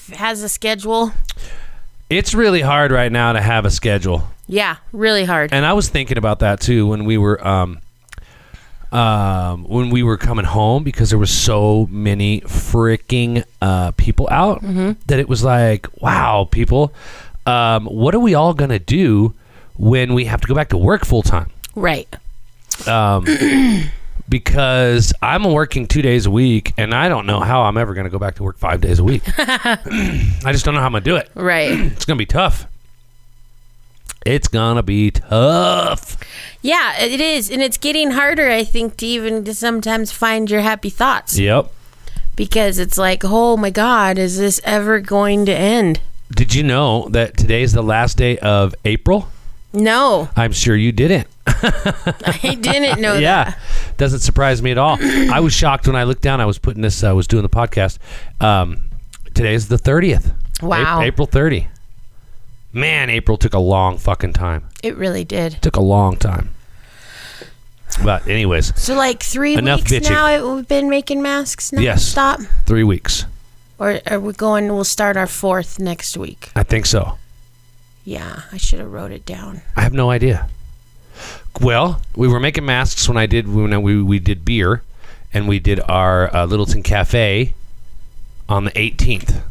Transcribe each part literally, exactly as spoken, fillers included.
has a schedule. It's really hard right now to have a schedule. Yeah, really hard. And I was thinking about that too when we were um, um, when we were coming home, because there were so many freaking uh, people out mm-hmm. that it was like, wow, people, um, what are we all gonna do when we have to go back to work full time? Right. Um, because I'm working two days a week, and I don't know how I'm ever going to go back to work five days a week. I just don't know how I'm going to do it. Right. It's going to be tough. It's going to be tough. Yeah, it is. And it's getting harder, I think, to even to sometimes find your happy thoughts. Yep. Because it's like, oh my God, is this ever going to end? Did you know that today's the last day of April? No. I'm sure you didn't. I didn't know yeah. that. Doesn't surprise me at all. I was shocked when I looked down. I was putting this, I was doing the podcast. Um, today is the thirtieth. Wow. A- April thirtieth. Man, April took a long fucking time. It really did. Took a long time. But anyways. So like three enough weeks bitching. now it, we've been making masks now? Yes. Stop? Three weeks. Or are we going, we'll start our fourth next week? I think so. Yeah, I should have wrote it down. I have no idea. Well, we were making masks when I did when we we did beer, and we did our uh, Littleton Cafe on the eighteenth.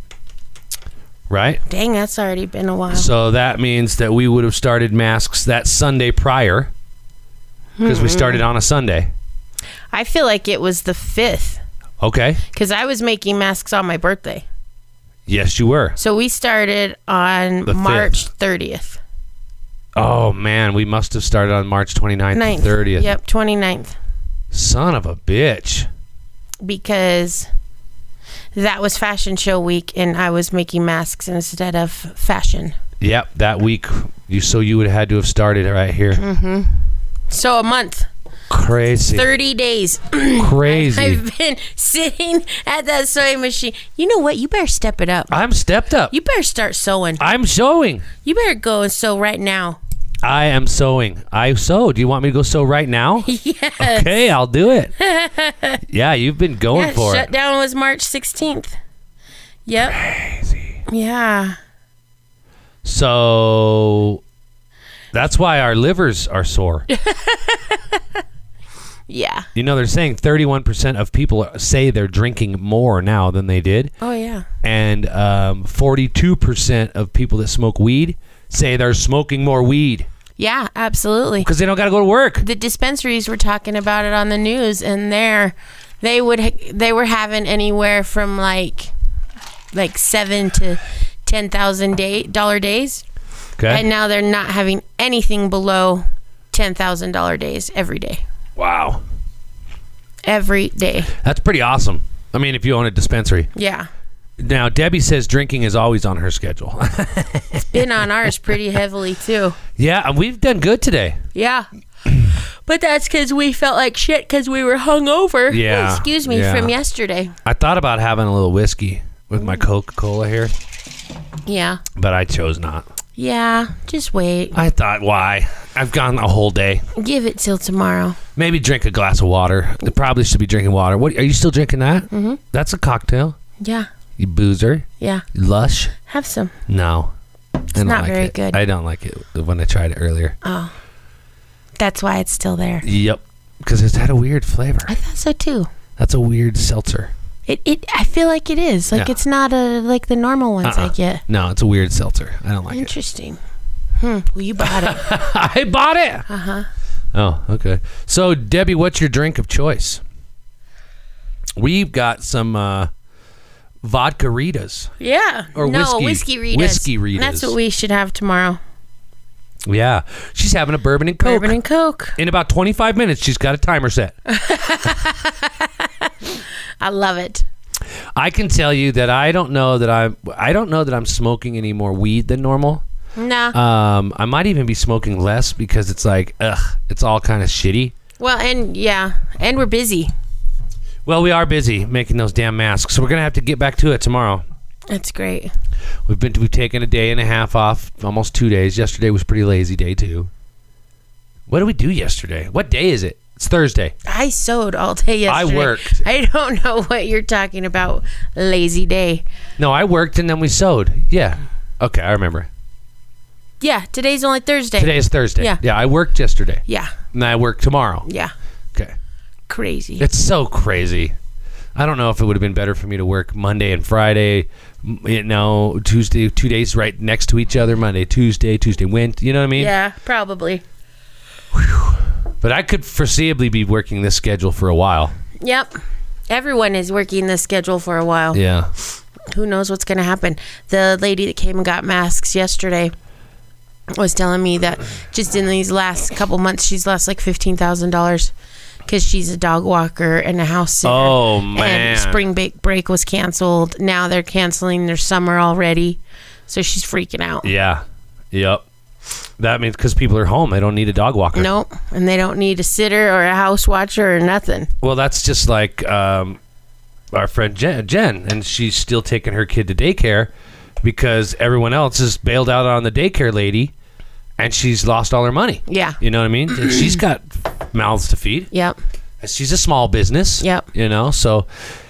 Right? Dang, that's already been a while. So that means that we would have started masks that Sunday prior, because mm-hmm. we started on a Sunday. I feel like it was the fifth. Okay. Because I was making masks on my birthday. Yes, you were. So we started on The March thirtieth. Oh, man. We must have started on March twenty-ninth and thirtieth. Yep, twenty-ninth. Son of a bitch. Because that was fashion show week, and I was making masks instead of fashion. Yep, that week. You So you would have had to have started right here. Mm-hmm. So a month. Crazy. thirty days. Crazy. I've been sitting at that sewing machine. You know what? You better step it up. I'm stepped up. You better start sewing. I'm sewing. You better go and sew right now. I am sewing. I sew. Do you want me to go sew right now? Yes. Okay, I'll do it. Yeah, you've been going yeah, for it. Shutdown was March sixteenth. Yep. Crazy. Yeah. So that's why our livers are sore. Yeah. You know, they're saying thirty-one percent of people say they're drinking more now than they did. Oh, yeah. And um, forty-two percent of people that smoke weed say they're smoking more weed. Yeah, absolutely. Because they don't got to go to work. The dispensaries were talking about it on the news, and they're, they would they were having anywhere from like like seven to ten thousand day dollar days. Okay. And now they're not having anything below ten thousand dollar days every day. Wow. Every day. That's pretty awesome. I mean, if you own a dispensary. Yeah. Now, Debbie says drinking is always on her schedule. It's been on ours pretty heavily, too. Yeah, we've done good today. Yeah. But that's because we felt like shit because we were hungover. Yeah. Excuse me, yeah. from yesterday. I thought about having a little whiskey with my Coca-Cola here. Yeah. But I chose not. Yeah, just wait. I thought, why? I've gone a whole day. Give it till tomorrow. Maybe drink a glass of water. I probably should be drinking water. What? Are you still drinking that? Mm-hmm. That's a cocktail. Yeah. You boozer. Yeah. Lush. Have some. No. It's I don't not like very it. good. I don't like it when I tried it earlier. Oh. That's why it's still there. Yep. Because it's had a weird flavor. I thought so too. That's a weird seltzer. It it I feel like it is. Like Yeah. it's not a like the normal ones uh-uh. I get. No, it's a weird seltzer. I don't like Interesting. Hmm. Well, you bought it. it. I bought it. Uh-huh. Oh, okay. So, Debbie, what's your drink of choice? We've got some uh, vodka Ritas. Yeah. Or no, whiskey- whiskey Ritas. whiskey Ritas. That's what we should have tomorrow. Yeah. She's having a bourbon and Coke. Bourbon and Coke. In about twenty-five minutes, she's got a timer set. I love it. I can tell you that I don't know that I'm I don't know that I'm smoking any more weed than normal. No. Um, I might even be smoking less because it's like, ugh, it's all kind of shitty. Well, and yeah, and we're busy. Well, we are busy making those damn masks, so we're gonna have to get back to it tomorrow. That's great. We've been we've taken a day and a half off, almost two days. Yesterday was a pretty lazy day too. What did we do yesterday? What day is it? It's Thursday. I sewed all day yesterday. I worked. I don't know what you're talking about. Lazy day. No, I worked and then we sewed. Yeah. Okay, I remember. Yeah, today's only Thursday. Today is Thursday. Yeah. Yeah, I worked yesterday. Yeah. And I work tomorrow. Yeah. Okay. Crazy. It's so crazy. I don't know if it would have been better for me to work Monday and Friday, m- you know, Tuesday, two days right next to each other, Monday, Tuesday, Tuesday, Wednesday, you know what I mean? Yeah, probably. But I could foreseeably be working this schedule for a while. Yep. Everyone is working this schedule for a while. Yeah. Who knows what's going to happen? The lady that came and got masks yesterday was telling me that just in these last couple months, she's lost like fifteen thousand dollars because she's a dog walker and a house sitter. Oh, man. And spring break, break was canceled. Now they're canceling their summer already. So she's freaking out. Yeah. Yep. That means because people are home, they don't need a dog walker. Nope. And they don't need a sitter or a house watcher or nothing. Well, that's just like um, our friend Jen, Jen, and she's still taking her kid to daycare because everyone else is bailed out on the daycare lady, and she's lost all her money. Yeah. You know what I mean? And she's got mouths to feed. Yep. She's a small business. Yep. You know, so...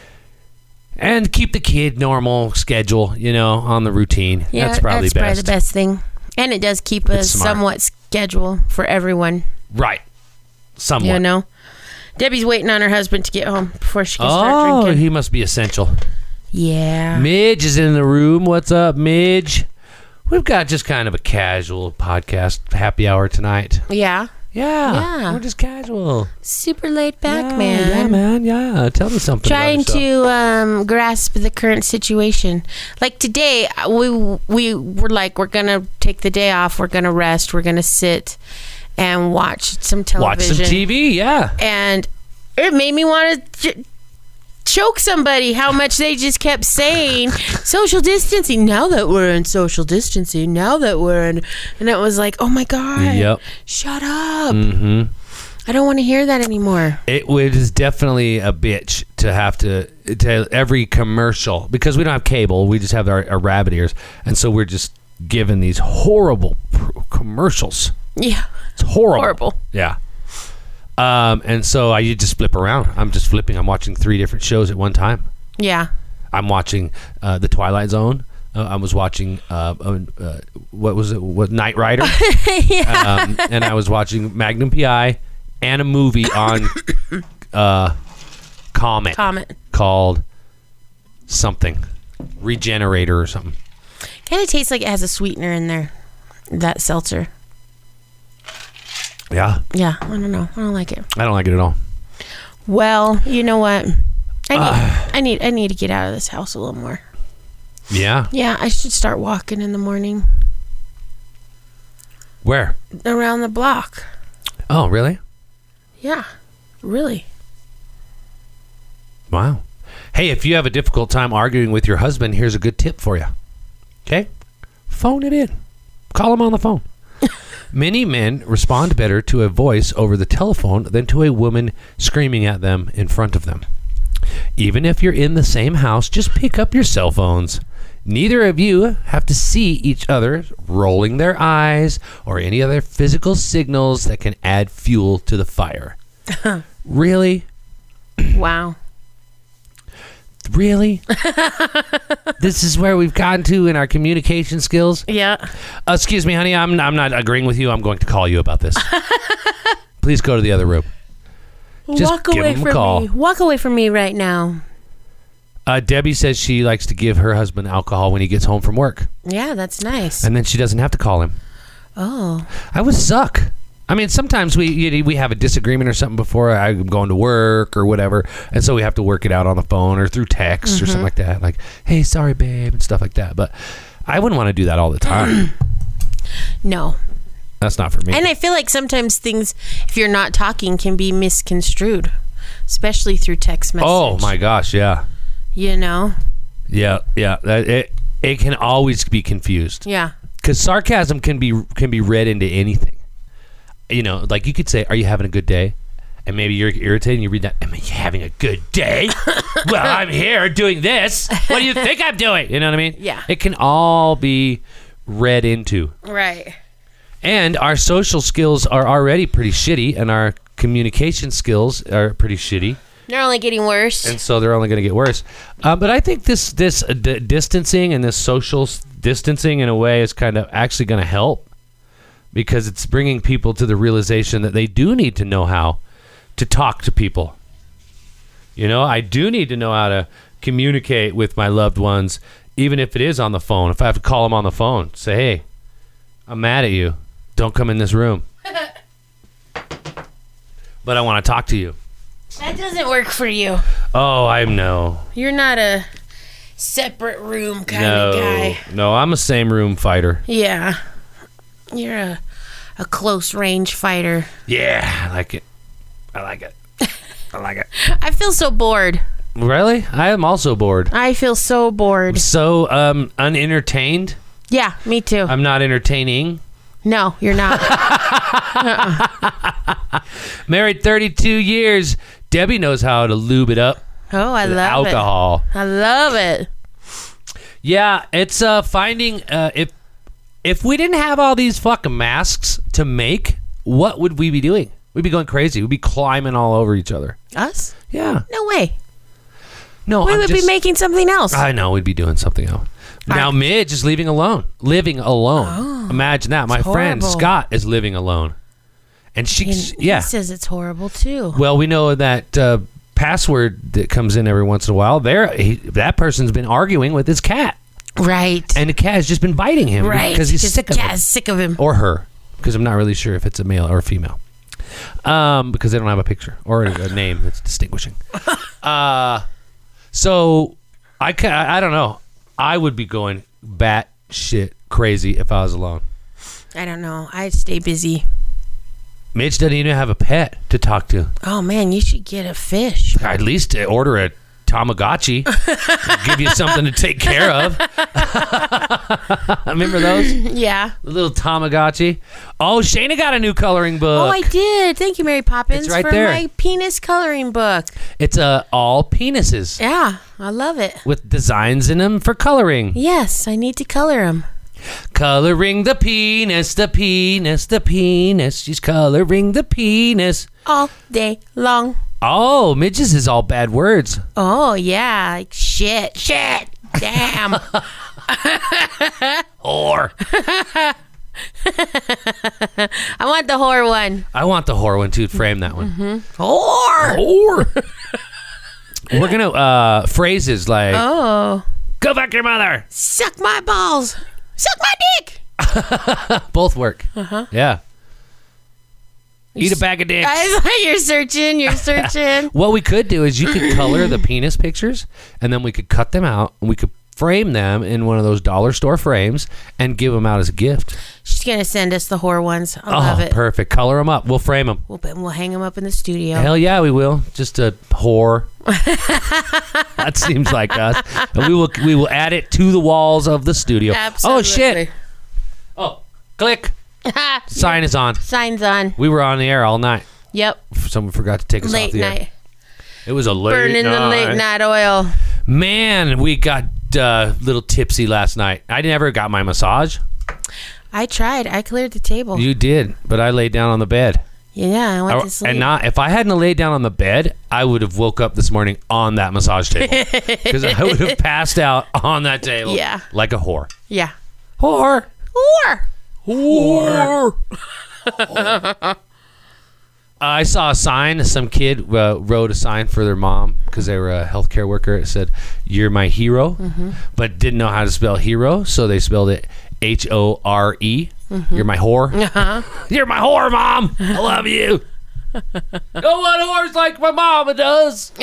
And keep the kid normal schedule, you know, on the routine. Yeah, that's probably that's best. probably the best thing. And it does keep a It's smart. somewhat schedule for everyone. Right. Somewhat. You know? Debbie's waiting on her husband to get home before she can start Oh, drinking. he must be essential. Yeah. Midge is in the room. What's up, Midge? We've got just kind of a casual podcast happy hour tonight. Yeah. Yeah. Yeah. We're just casual. Super laid back, yeah, man. Yeah, man. Yeah. Tell me something Trying about yourself. to um, grasp the current situation. Like today, we we were like, we're going to take the day off. We're going to rest. We're going to sit and watch some television. Watch some T V, yeah. And it made me want to j- choke somebody how much they just kept saying social distancing. Now that we're in social distancing, now that we're in, and it was like, oh my God, Yep. shut up. Mm-hmm. I don't want to hear that anymore. It was definitely a bitch to have to, to every commercial, because we don't have cable. We just have our, our rabbit ears. And so we're just given these horrible pr- commercials. Yeah. It's horrible. Horrible. Yeah. Um, and so I you just flip around. I'm just flipping. I'm watching three different shows at one time. Yeah. I'm watching uh, The Twilight Zone. Uh, I was watching uh, uh, uh, what was it? What Knight Rider? Yeah. um, and I was watching Magnum P I and a movie on uh, Comet, Comet. called something Regenerator or something. Kind of tastes like it has a sweetener in there. That seltzer. Yeah, Yeah. I don't know. I don't like it. I don't like it at all. Well, you know what? I need, Uh. I need, I need to get out of this house a little more. Yeah, Yeah, I should start walking in the morning where? around the block. Oh, really? Yeah, really. Wow. Hey, if you have a difficult time arguing with your husband, here's a good tip for you. Okay? Phone it in. Call him on the phone. Many men respond better to a voice over the telephone than to a woman screaming at them in front of them. Even if you're in the same house, just pick up your cell phones. Neither of you have to see each other rolling their eyes or any other physical signals that can add fuel to the fire. Really? Wow. Really? This is where we've gotten to in our communication skills? Yeah. Uh, excuse me, honey. I'm, I'm not agreeing with you. I'm going to call you about this. Please go to the other room. Just Walk give away him a from call. me. Walk away from me right now. Uh, Debbie says she likes to give her husband alcohol when he gets home from work. Yeah, that's nice. And then she doesn't have to call him. Oh. I would suck. I mean, sometimes we you, we have a disagreement or something before I'm going to work or whatever, and so we have to work it out on the phone or through text Mm-hmm. or something like that. Like, hey, sorry, babe, and stuff like that. But I wouldn't want to do that all the time. No. That's not for me. And I feel like sometimes things, if you're not talking, can be misconstrued, especially through text message. Oh my gosh, yeah, You know? yeah, yeah. That- It it can always be confused Yeah. because sarcasm can be can be read into anything. You know, like you could say, "Are you having a good day?" And maybe you're irritated and you read that, "Am you having a good day?" Well, I'm here doing this. What do you think I'm doing? You know what I mean? Yeah. It can all be read into. Right. And our social skills are already pretty shitty, and our communication skills are pretty shitty. They're only getting worse. And so they're only going to get worse. Uh, but I think this this uh, d- distancing and this social s- distancing in a way is kind of actually going to help, because it's bringing people to the realization that they do need to know how to talk to people. You know, I do need to know how to communicate with my loved ones, even if it is on the phone. If I have to call them on the phone, say, hey, I'm mad at you. Don't come in this room. But I want to talk to you. That doesn't work for you. Oh, I know. You're not a separate room kind no, of guy. No, I'm a same room fighter. Yeah. You're a, a close range fighter. Yeah, I like it. I like it. I like it. I feel so bored. Really? I am also bored. I feel so bored. So um, unentertained. Yeah, me too. I'm not entertaining. No, you're not. uh-uh. Married thirty-two years. Debbie knows how to lube it up. Oh, I with love alcohol. it. I love it. Yeah, it's uh, finding uh, if if we didn't have all these fucking masks to make, what would we be doing? We'd be going crazy. We'd be climbing all over each other. Us? Yeah. No way. No, we I'm would just, be making something else. I know we'd be doing something else. Now I, Midge is living alone. Living alone. Oh, Imagine that. My friend horrible. Scott is living alone. And she, and yeah. He says it's horrible too. Well, we know that uh, password that comes in every once in a while. There, he, that person's been arguing with his cat. Right. And the cat has just been biting him. Right. Because he's sick of the him. cat's sick of him. Or her. Because I'm not really sure if it's a male or a female. Um, because they don't have a picture or a, a name that's distinguishing. Uh, so I, ca- I don't know. I would be going bat shit crazy if I was alone. I don't know. I'd stay busy. Mitch doesn't even have a pet to talk to. Oh man, you should get a fish. At least order a Tamagotchi. Give you something to take care of. Remember those? Yeah. The little Tamagotchi. Oh, Shayna got a new coloring book. Oh, I did. Thank you, Mary Poppins, It's right for there. my penis coloring book. It's uh, all penises Yeah, I love it. with designs in them for coloring. Yes, I need to color them. Coloring the penis, the penis, the penis. She's coloring the penis. All day long. Oh, midges is all bad words. Oh, yeah. Like shit. Shit. Damn. Whore. I want the whore one. I want the whore one too. Frame that one. Mm-hmm. Whore. Whore. We're gonna uh phrases like Oh. "Go fuck your mother." Suck my balls. Suck my dick. Both work. Uh-huh. Yeah. Eat a bag of dicks. You're searching. You're searching. What we could do is you could color the penis pictures, and then we could cut them out, and we could frame them in one of those dollar store frames and give them out as a gift. She's going to send us the whore ones. I Oh, love it. perfect. Color them up. We'll frame them. We'll, we'll hang them up in the studio. Hell yeah, we will. Just a whore. That seems like us. And we will we will add it to the walls of the studio. Absolutely. Oh shit. Oh, click. Sign is on. Signs on. We were on the air all night. Yep. Someone forgot to take us Late off the night. air. It was a late Burning night. the late night oil. Man, we got a uh, little tipsy last night. I never got my massage. I tried. I cleared the table. You did, but I laid down on the bed. Yeah, I went I- to sleep. and not if I hadn't laid down on the bed, I would have woke up this morning on that massage table because I would have passed out on that table. Yeah. Like a whore. Yeah. Whore. Whore. Whore. I saw a sign. Some kid uh, wrote a sign for their mom because they were a healthcare worker. It said, "You're my hero," Mm-hmm. but didn't know how to spell hero, so they spelled it H O R E. Mm-hmm. You're my whore. Uh-huh. You're my whore, mom. I love you. No one whores like my mama does.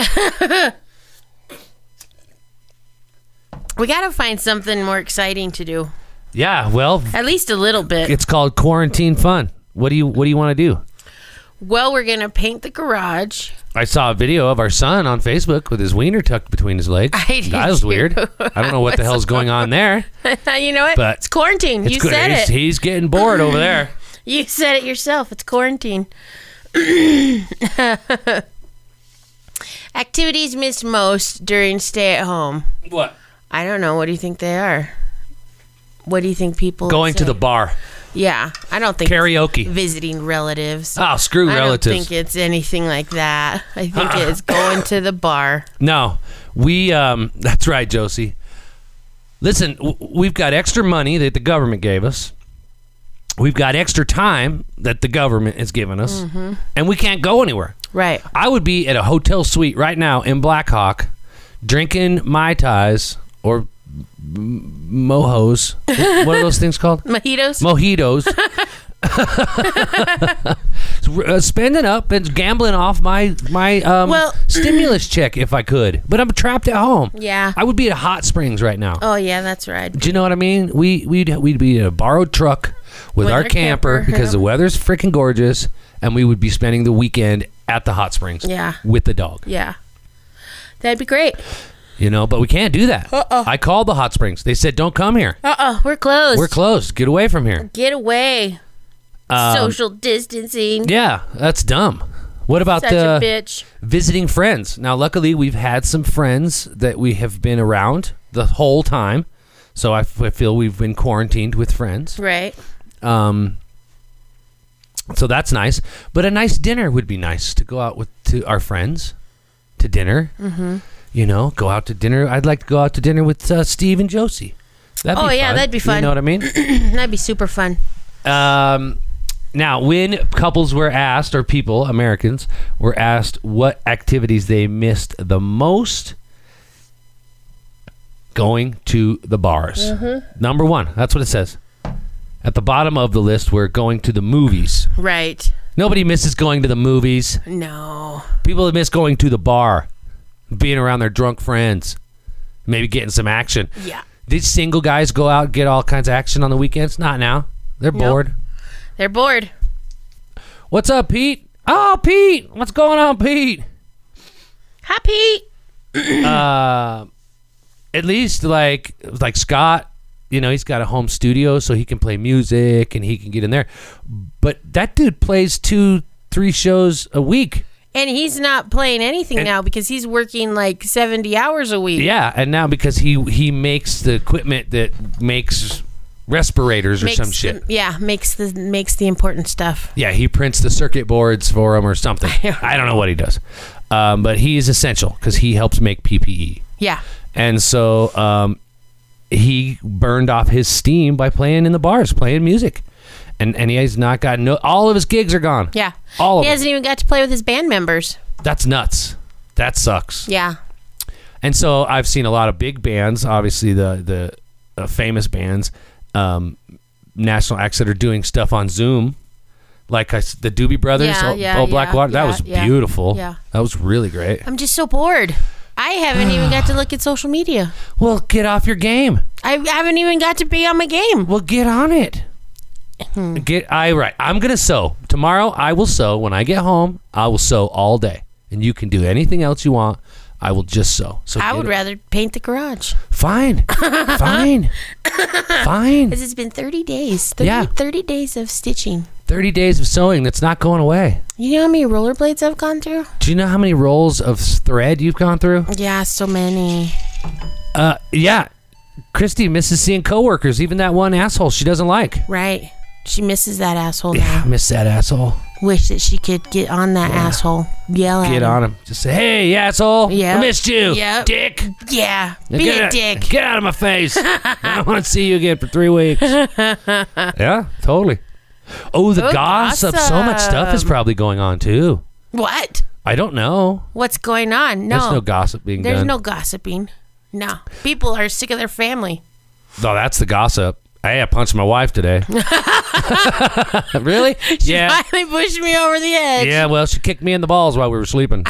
We got to find something more exciting to do. Yeah, well, At least a little bit. it's called quarantine fun. What do you What do you want to do? Well, we're going to paint the garage. I saw a video of our son on Facebook with his wiener tucked between his legs. I did that was too. weird. I don't know what the hell's going on there. You know what? But it's quarantine. It's You good. said he's, it. he's getting bored over there. You said it yourself. It's quarantine. Activities missed most during stay at home. What? I don't know. What do you think they are? What do you think people would Going to say? the bar. Yeah, I don't think Karaoke. it's visiting relatives. Oh, screw I relatives. don't think it's anything like that. I think it's going to the bar. No, we. Um, that's right, Josie. Listen, w- we've got extra money that the government gave us. We've got extra time that the government has given us, Mm-hmm. and we can't go anywhere. Right. I would be at a hotel suite right now in Blackhawk, drinking Mai Tais or m- mojos. What are those things called? Mojitos? Mojitos. Uh, spending up and gambling off my my um, Well- stimulus check if I could, but I'm trapped at home. Yeah. I would be at Hot Springs right now. Oh, yeah, that's right. Do you know what I mean? We we'd we'd be in a borrowed truck with, With our our camper, camper, because yeah. the weather's freaking gorgeous, and we would be spending the weekend at the Hot Springs. Yeah. With the dog. Yeah. That'd be great. You know, but we can't do that. Uh-uh. I called the Hot Springs. They said, "Don't come here. Uh-uh, we're closed. We're closed. Get away from here." Get away. Um, Social distancing. Yeah, that's dumb. What about Such the a bitch. visiting friends? Now, luckily, we've had some friends that we have been around the whole time, so I, f- I feel we've been quarantined with friends. Right. Um, so that's nice. But a nice dinner would be nice to go out with to our friends to dinner. Mm-hmm. You know, go out to dinner. I'd like to go out to dinner with uh, Steve and Josie. That'd Oh, be yeah, fun. that'd be fun. You know what I mean? That'd be super fun. Um, now, when couples were asked, or people, Americans, were asked what activities they missed the most, going to the bars. Mm-hmm. Number one, that's what it says. At the bottom of the list, we're going to the movies. Right. Nobody misses going to the movies. No. People miss going to the bar, being around their drunk friends, maybe getting some action. Yeah. These single guys go out and get all kinds of action on the weekends? Not now. They're Nope. bored. They're bored. What's up, Pete? Oh, Pete. What's going on, Pete? Hi, Pete. uh, at least like like Scott, you know, he's got a home studio so he can play music and he can get in there. But that dude plays two, three shows a week. And he's not playing anything And- now because he's working like seventy hours a week. Yeah, and now because he he makes the equipment that makes respirators or Makes some shit. The, yeah, makes the makes the important stuff. Yeah, he prints the circuit boards for him or something. I don't know what he does. Um, but he is essential because he helps make P P E. Yeah. And so um, he burned off his steam by playing in the bars, playing music. And and he has not got no, all of his gigs are gone. Yeah. All of he them. hasn't even got to play with his band members. That's nuts. That sucks. Yeah. And so I've seen a lot of big bands, obviously the the uh, famous bands, um, national acts that are doing stuff on Zoom, like I s the Doobie Brothers, Yeah, oh, yeah, oh Blackwater. yeah, that was yeah, beautiful. yeah. That was really great. I'm just so bored. I haven't even got to look at social media. Well, get off your game. I haven't even got to be on my game. Well, get on it. Hmm. Get I right. I'm gonna sew tomorrow. I will sew when I get home. I will sew all day, and you can do anything else you want. I will just sew. So I get would it. rather paint the garage. Fine, fine, fine. Because it's been thirty days. thirty, Yeah. thirty days of stitching. Thirty days of sewing. That's not going away. You know how many rollerblades I've gone through? Do you know how many rolls of thread you've gone through? Yeah, so many. Uh, yeah. Christy misses seeing coworkers, even that one asshole she doesn't like. Right. She misses that asshole Yeah, now. miss that asshole. Wish that she could get on that asshole. Yell at Get him. on him. Just say, hey, asshole. Yep. I missed you. Yep. Dick. Yeah. Now Be get a out- dick. Get out of my face. I don't want to see you again for three weeks. Yeah, totally. Oh, the Oh, gossip. So much stuff is gossip. probably going on, too. What? I don't know. What's going on? No. There's no gossip being There's done. no gossiping. No. People are sick of their family. No, that's the gossip. Hey, I punched my wife today. Really? She Yeah. finally pushed me over the edge. Yeah, well, she kicked me in the balls while we were sleeping.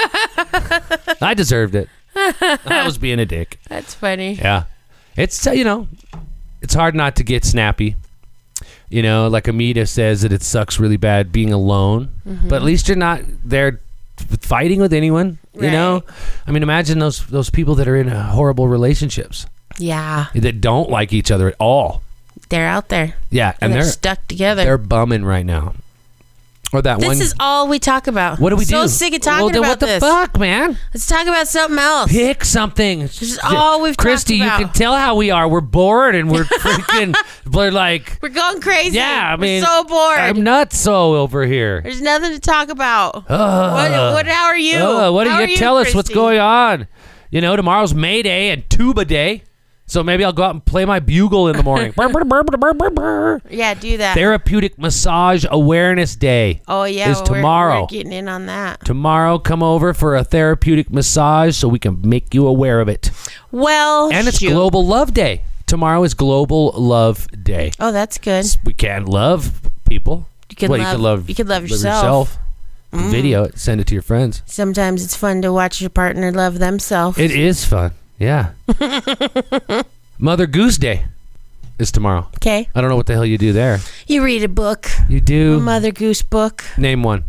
I deserved it. I was being a dick. That's funny. Yeah. It's, uh, you know, it's hard not to get snappy. You know, like Amita says that it sucks really bad being alone. Mm-hmm. But at least you're not there fighting with anyone, you know? Right. I mean, imagine those those people that are in uh, horrible relationships Yeah. that don't like each other at all. They're out there. Yeah, And, and they're, they're stuck together. they're bumming right now. Or that This one. is all we talk about. What do we so do? So sick of talking well, then about what the this. fuck, man? Let's talk about something else. Pick something. This is all we've Christy, talked about. you can tell how we are. We're bored and we're freaking. We're like. We're going crazy. Yeah, I mean. We're so bored. I'm nuts so over here. There's nothing to talk about. Uh, what, what? How are you? Uh, what do how you, are you tell us Christy? what's going on? You know, tomorrow's May Day and Tuba Day. So maybe I'll go out and play my bugle in the morning. Yeah, do that. Therapeutic Massage Awareness Day. Oh, yeah. Is well, tomorrow. We're, we're getting in on that. Tomorrow, come over for a therapeutic massage so we can make you aware of it. Well, And it's shoot. Global Love Day. Tomorrow is Global Love Day. Oh, that's good. We can love people. You can well, love. you can love. You can love yourself. Mm. Video it. Send it to your friends. Sometimes it's fun to watch your partner love themselves. It is fun. Yeah. Mother Goose Day is tomorrow. Okay. I don't know what the hell you do there. You read a book. You do. A Mother Goose book. Name one.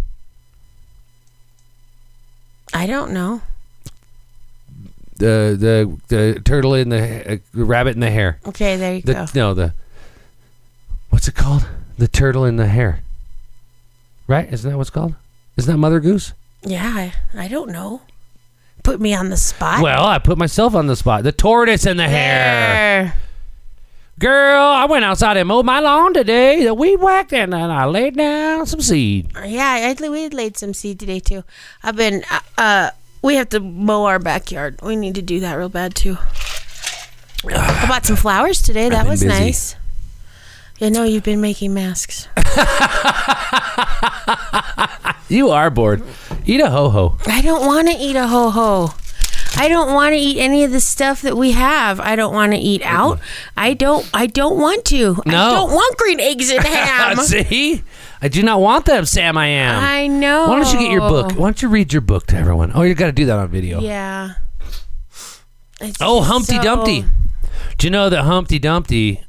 I don't know. The the the turtle in the, uh, the rabbit in the hare. Okay, there you The, go. no, the what's it called? The turtle in the hare. Right? Isn't that what's called? Isn't that Mother Goose? Yeah, I, I don't know. Put me on the spot. Well, I put myself on the spot. The tortoise and the hare. There. Girl, I went outside and mowed my lawn today. The weed whacked and then I laid down some seed. Yeah, I, we laid some seed today too. I've been. Uh, uh, we have to mow our backyard. We need to do that real bad too. I bought some flowers today. That been was busy. nice. I know you've been making masks. You are bored. Eat a ho-ho. I don't want to eat a ho-ho. I don't want to eat any of the stuff that we have. I don't want to eat out. I don't I don't want to. No. I don't want green eggs and ham. See? I do not want them, Sam I am. I know. Why don't you get your book? Why don't you read your book to everyone? Oh, you got to do that on video. Yeah. It's Oh, Humpty so- Dumpty. Do you know that Humpty Dumpty...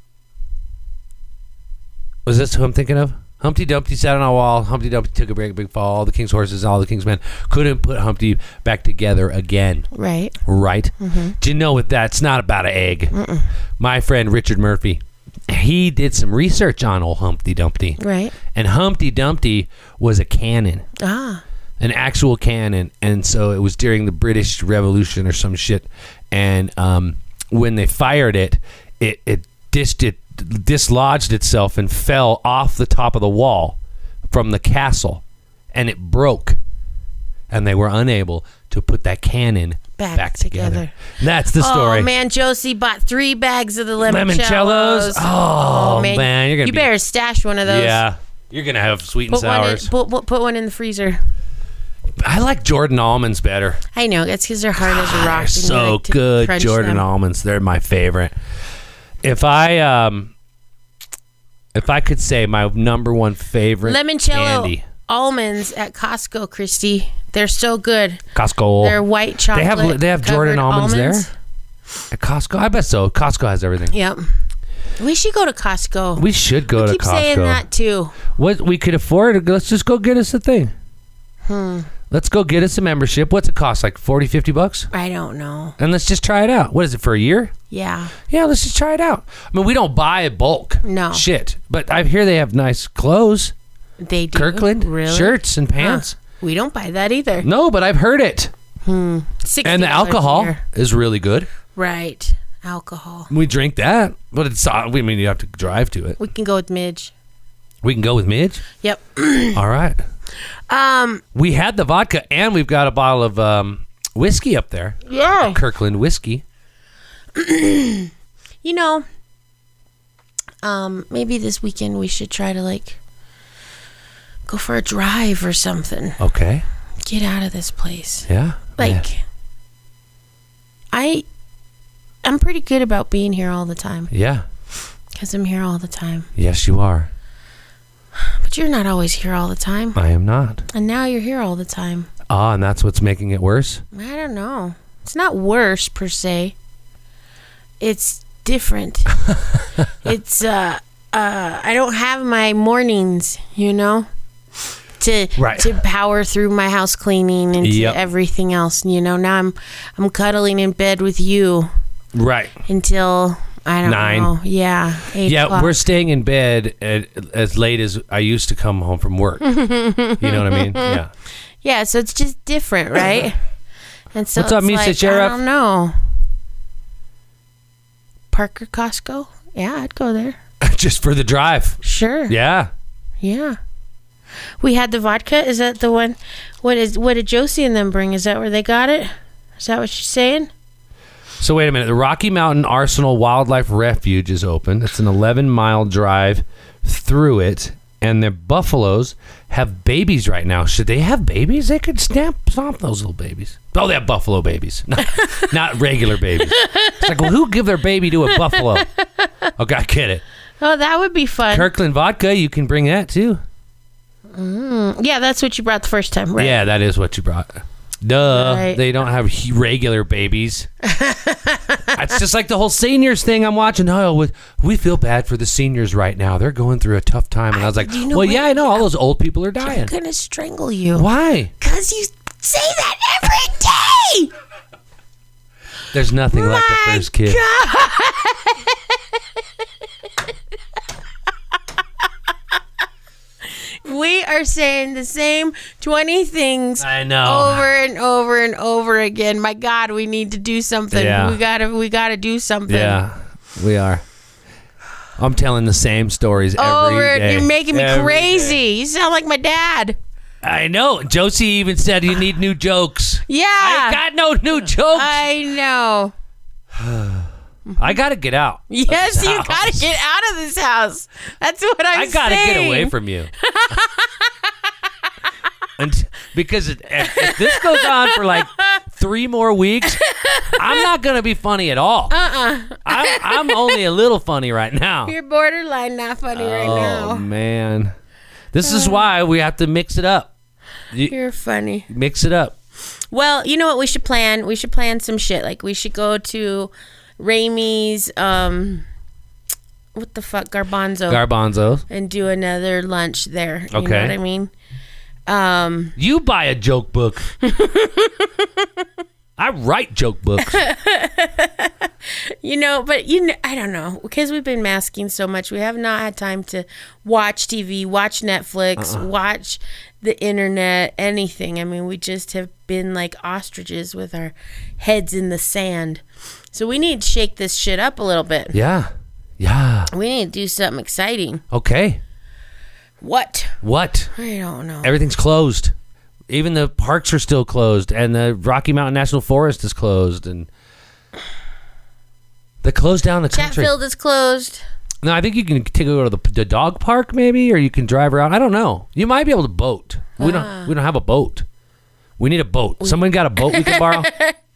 Was this who I'm thinking of? Humpty Dumpty sat on a wall. Humpty Dumpty took a big, big fall. All the king's horses and all the king's men couldn't put Humpty back together again. Right. Right? Mm-hmm. Do you know what that's not about an egg? Mm-mm. My friend Richard Murphy, he did some research on old Humpty Dumpty. Right. And Humpty Dumpty was a cannon. Ah. An actual cannon. And so it was during the British Revolution or some shit. And um, when they fired it, it, it dished it dislodged itself and fell off the top of the wall from the castle, and it broke, and they were unable to put that cannon back, Back together. together. That's the story. Oh man, Josie bought three bags of the limoncellos. Limoncellos? Oh, man, you're gonna you be- better stash one of those. Yeah, you're gonna have sweet and Put one, in, sours. put, put, put one in the freezer. I like Jordan almonds better. I know, it's because they're hard as a rock. They're and you so like to good, crunch Jordan them. almonds. They're my favorite. If I um, if I could say my number one favorite Limoncello candy, almonds at Costco, Christy. They're so good. Costco. They're white chocolate. They have they have Jordan covered almonds, there at Costco. I bet so. Costco has everything. Yep. We should go to Costco. We should go we to keep Costco. saying that too. What we could afford? Let's just go get us a thing. Hmm. Let's go get us a membership. What's it cost? Like forty, fifty bucks? I don't know. And let's just try it out. What is it, for a year? Yeah. Yeah, let's just try it out. I mean, we don't buy a bulk. No. Shit. But I hear they have nice clothes. They do. Kirkland. Really? Shirts and pants. Huh. We don't buy that either. No, but I've heard it. Hmm. sixty And the dollars a alcohol year. is really good. Right. Alcohol. We drink that. But it's, uh, we mean, you have to drive to it. We can go with Midge. We can go with Midge? Yep. All right. Um. We had the vodka, and we've got a bottle of um, whiskey up there. Yeah. Kirkland whiskey. You know, um, maybe this weekend we should try to like go for a drive or something. Okay. Get out of this place. Yeah. Like, Yeah. I, I'm pretty good about being here all the time Yeah. because I'm here all the time. Yes, you are. But you're not always here all the time, I am not. and now you're here all the time. Ah, and that's what's making it worse? I don't know. It's not worse per se. It's different. It's uh uh I don't have my mornings, you know, to Right. to power through my house cleaning and Yep. to everything else. You know, now I'm I'm cuddling in bed with you Right. until I don't Nine. know. Yeah. Eight Yeah, o'clock. we're staying in bed at, as late as I used to come home from work. You know what I mean? Yeah. Yeah, so it's just different, right? And so What's up, it's Mister like, Sheriff? I don't know. Parker Costco? Yeah, I'd go there. Just for the drive. Sure. Yeah. Yeah. We had the vodka. Is that the one? What is? What did Josie and them bring? Is that where they got it? Is that what she's saying? So wait a minute. The Rocky Mountain Arsenal Wildlife Refuge is open. It's an eleven mile drive through it, and the buffaloes have babies right now. Should they have babies? They could stamp stomp those little babies. Oh, they have buffalo babies, not, not regular babies. It's like, well, who give their baby to a buffalo? Okay, I get it. Oh, that would be fun. Kirkland vodka, you can bring that too. Mm, yeah, that's what you brought the first time, right? Yeah, that is what you brought. Duh. Right. They don't have he- regular babies. It's just like the whole seniors thing I'm watching. Oh, we, we feel bad for the seniors right now. They're going through a tough time. And I was like, Do you know well, what? yeah, I know. All those old people are I'm dying. gonna strangle you. Why? Because you say that every day. There's nothing like the My first kid. We are saying the same twenty things I know. over and over and over again. My God, we need to do something. Yeah. We gotta we gotta do something. Yeah, we are. I'm telling the same stories every Over day. You're making me Every crazy. day. You sound like my dad. I know. Josie even said you need new jokes. Yeah. I got no new jokes. I know. I got to get out. Yes, you house. gotta get out of this house. That's what I'm I gotta saying. get away from you. And because it, if, if this goes on for like three more weeks, I'm not gonna be funny at all. Uh-uh. I'm, I'm only a little funny right now. You're borderline not funny right Oh now. man, this is why we have to mix it up. You, You're funny. mix it up. Well, you know what we should plan? We should plan some shit. Like we should go to Ramey's, um, what the fuck, Garbanzo, Garbanzos. and do another lunch there. You Okay. know what I mean? Um, You buy a joke book. I write joke books. you know, but you know, I don't know, because we've been masking so much. We have not had time to watch T V, watch Netflix, Uh-uh. watch the internet, anything. I mean, we just have been like ostriches with our heads in the sand. So we need to shake this shit up a little bit. Yeah. Yeah. We need to do something exciting. Okay. What? What? I don't know. Everything's closed. Even the parks are still closed, and the Rocky Mountain National Forest is closed, and they closed down the country. Chatfield is closed. No, I think you can take go to the, the dog park maybe, or you can drive around. I don't know. You might be able to boat. We don't. Ah. We don't have a boat. We need a boat. Someone got a boat we can borrow?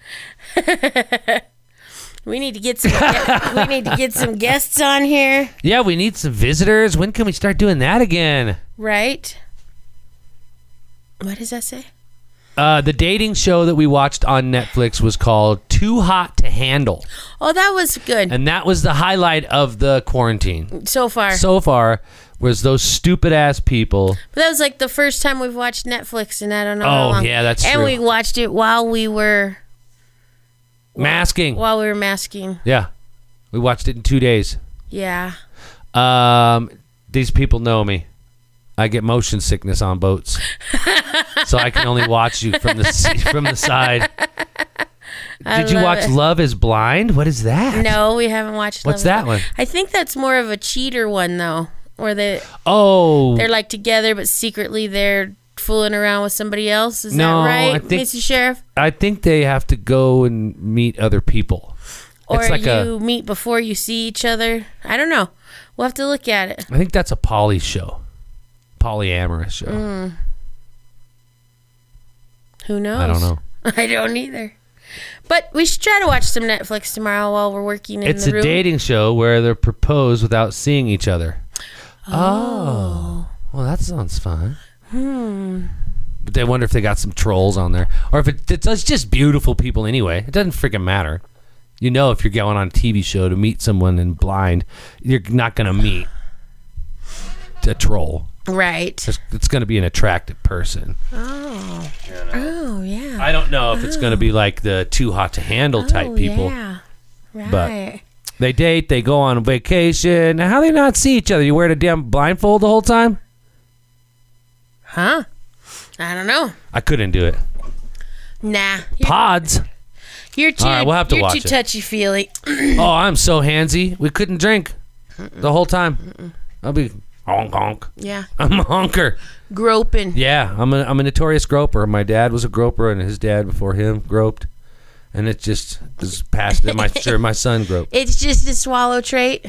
We need to get some. we need to get some guests on here, Yeah, we need some visitors. When can we start doing that again? right? What does that say? Uh, the dating show that we watched on Netflix was called Too Hot to Handle. Oh, that was good And that was the highlight of the quarantine. so far. So far was those stupid ass people. But that was like the first time we've watched Netflix, and I don't know how Oh, long. yeah, that's and true. we watched it while we were Masking. while we were masking. Yeah. We watched it in two days. Yeah. Um, these people know me. I get motion sickness on boats. So I can only watch you from the s- from the side. I Did you love watch it. Love is Blind? What is that? No, we haven't watched. What's Love is that Blind. one? I think that's more of a cheater one though, where they Oh. they're like together but secretly they're fooling around with somebody else. Is No, that right, I think- Mister Sheriff? I think they have to go and meet other people. Or it's like you a meet before you see each other. I don't know. We'll have to look at it. I think that's a poly show. Polyamorous show. Mm. Who knows? I don't know. I don't either. But we should try to watch some Netflix tomorrow while we're working in It's the a room. dating show where they're proposed without seeing each other. Oh. Well, that sounds fun. Hmm. But they wonder if they got some trolls on there. Or if it, it's just beautiful people anyway. It doesn't freaking matter. You know, if you're going on a T V show to meet someone in blind, you're not going to meet a troll. Right. It's, it's going to be an attractive person. Oh. Oh, yeah. I don't know if it's going to be like the too hot to handle type Oh, people. Yeah. Right. But They date. They go on vacation. Now, how do they not see each other? You wear a damn blindfold the whole time? Huh? I don't know. I couldn't do it. Nah. You're, Pods. You're too. All right, we'll have to you're watch too it. touchy feely. Oh, I'm so handsy. We couldn't drink the whole time. I'll be honk honk. Yeah. I'm a honker. Groping. Yeah, I'm a I'm a notorious groper. My dad was a groper, and his dad before him groped, and it just was passed. And my sure my son groped. It's just a swallow trait.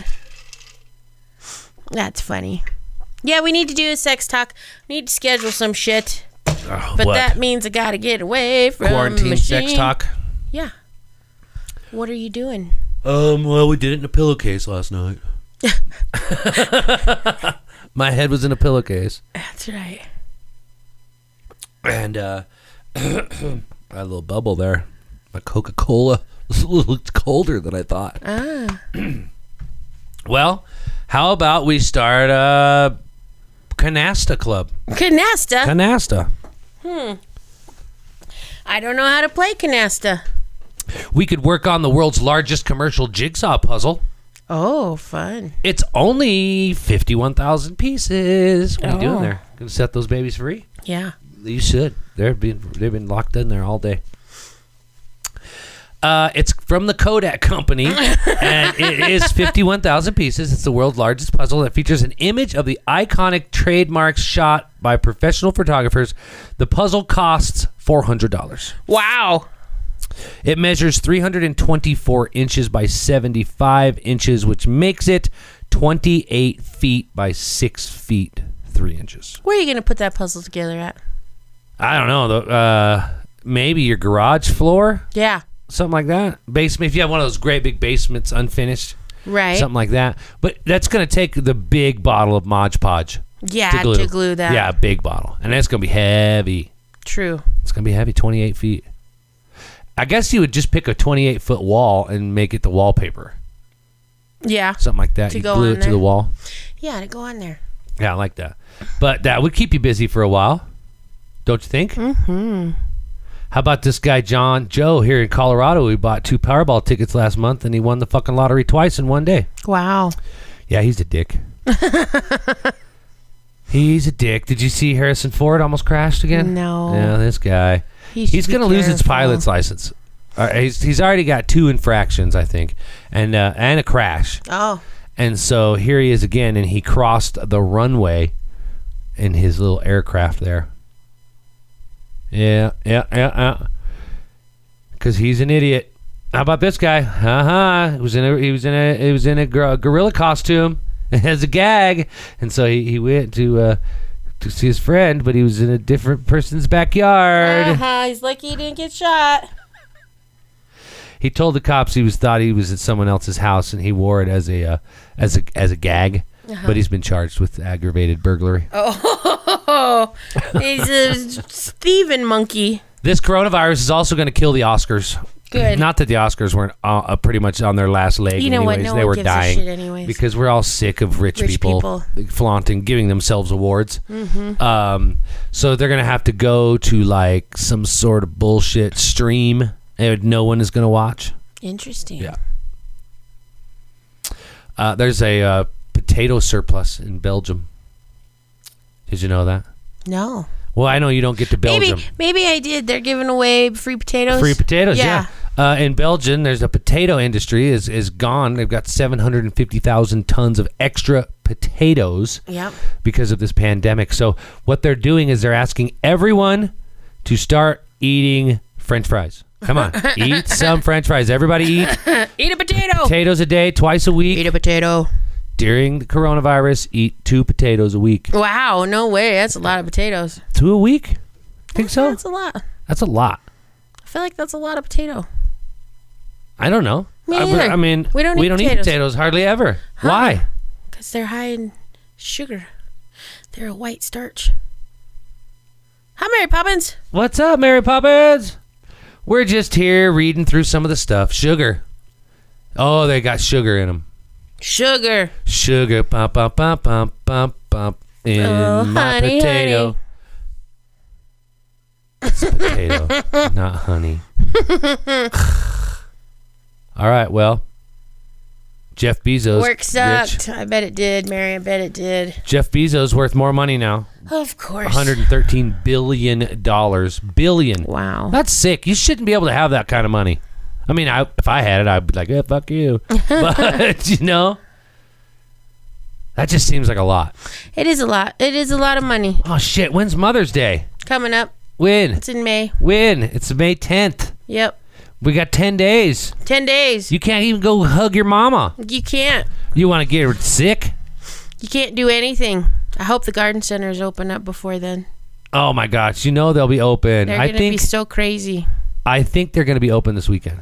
That's funny. Yeah, we need to do a sex talk. We need to schedule some shit. Oh, But what? that means I gotta get away from Quarantine machine. sex talk. Yeah. What are you doing? Um. Well, we did it in a pillowcase last night. My head was in a pillowcase, That's right. and uh, I had a little bubble there. My Coca-Cola was a little colder than I thought. Ah. Well, how about we start a canasta club? Canasta? Canasta. I don't know how to play canasta. We could work on the world's largest commercial jigsaw puzzle. Oh, fun. It's only fifty-one thousand pieces. What are you Oh. doing there? Gonna set those babies free? Yeah. You should. They're being they've been locked in there all day. Uh, it's from the Kodak Company, and it is fifty-one thousand pieces. It's the world's largest puzzle that features an image of the iconic trademarks shot by professional photographers. The puzzle costs four hundred dollars. Wow. It measures three hundred twenty-four inches by seventy-five inches, which makes it twenty-eight feet by six feet, three inches. Where are you going to put that puzzle together at? I don't know. The, uh, maybe your garage floor, Yeah. something like that. Basement, if you have one of those great big basements unfinished, Right. something like that. But that's going to take the big bottle of Mod Podge yeah, to glue. to glue that. Yeah, a big bottle. And that's going to be heavy. True. It's going to be heavy, twenty-eight feet. I guess you would just pick a twenty-eight foot wall and make it the wallpaper. Yeah. Something like that. To You go glue on it to there. the wall. Yeah, to go on there. Yeah, I like that. But that would keep you busy for a while. Don't you think? Mm-hmm. How about this guy, John Joe, here in Colorado? He bought two Powerball tickets last month, and he won the fucking lottery twice in one day. Wow. Yeah, he's a dick. He's a dick. Did you see Harrison Ford almost crashed again? No. Yeah, this guy. He should He's be going to lose his careful. pilot's license. Uh, he's, he's already got two infractions, I think, and uh, and a crash. Oh. And so here he is again, and he crossed the runway in his little aircraft there. Yeah, yeah, yeah, yeah. Because he's an idiot. How about this guy? Uh-huh. He was in a he was in a he was in a gor- gorilla costume as a gag, and so he, he went to uh, to see his friend, but he was in a different person's backyard. Uh-huh. He's lucky he didn't get shot. He told the cops he was thought he was at someone else's house, and he wore it as a uh, as a as a gag. Uh-huh. But he's been charged with aggravated burglary. Oh. He's a thieving monkey. This coronavirus is also going to kill the Oscars. Good. Not that the Oscars weren't uh, uh, pretty much on their last leg. You know what? anyways. No they one were gives a dying shit anyways. because we're all sick of rich, Rich people, flaunting, giving themselves awards. Mm-hmm. Um, so they're going to have to go to like some sort of bullshit stream, and no one is going to watch. Interesting. Yeah. Uh, there's a uh, potato surplus in Belgium. Did you know that? No. Well, I know you don't get to Belgium. Maybe maybe I did. They're giving away free potatoes. Free potatoes, yeah. Yeah. Uh, in Belgium, there's a potato industry is is gone. They've got seven hundred fifty thousand tons of extra potatoes Yep. because of this pandemic. So what they're doing is they're asking everyone to start eating French fries. Come on, eat some French fries. Everybody eat Eat a potato. potatoes a day, twice a week. Eat a potato. During the coronavirus, eat two potatoes a week. Wow, no way. That's a lot of potatoes. Two a week? Think so? That's a lot. That's a lot. I feel like that's a lot of potato. I don't know. Me I, either. I mean, We don't we eat don't eat potatoes. potatoes hardly ever. Huh. Why? Because they're high in sugar. They're a white starch. Hi, Mary Poppins. What's up, Mary Poppins? We're just here reading through some of the stuff. Sugar. Oh, they got sugar in them. Sugar. Sugar, pump, pump, pump, pump, pump, pump in Oh, my honey, potato. It's potato, not honey. All right, well, Jeff Bezos. Work sucked. Rich. I bet it did, Mary. I bet it did. Jeff Bezos worth more money now. Of course. one hundred thirteen billion dollars. Billion. Wow. That's sick. You shouldn't be able to have that kind of money. I mean, I, if I had it, I'd be like, yeah, fuck you. But, you know, that just seems like a lot. It is a lot. It is a lot of money. Oh, shit. When's Mother's Day? Coming up. When? It's in May. When? It's May tenth. Yep. We got ten days. ten days. You can't even go hug your mama. You can't. You want to get her sick? You can't do anything. I hope the garden centers open up before then. Oh, my gosh. You know they'll be open. They're I going to think, be so crazy. I think they're going to be open this weekend.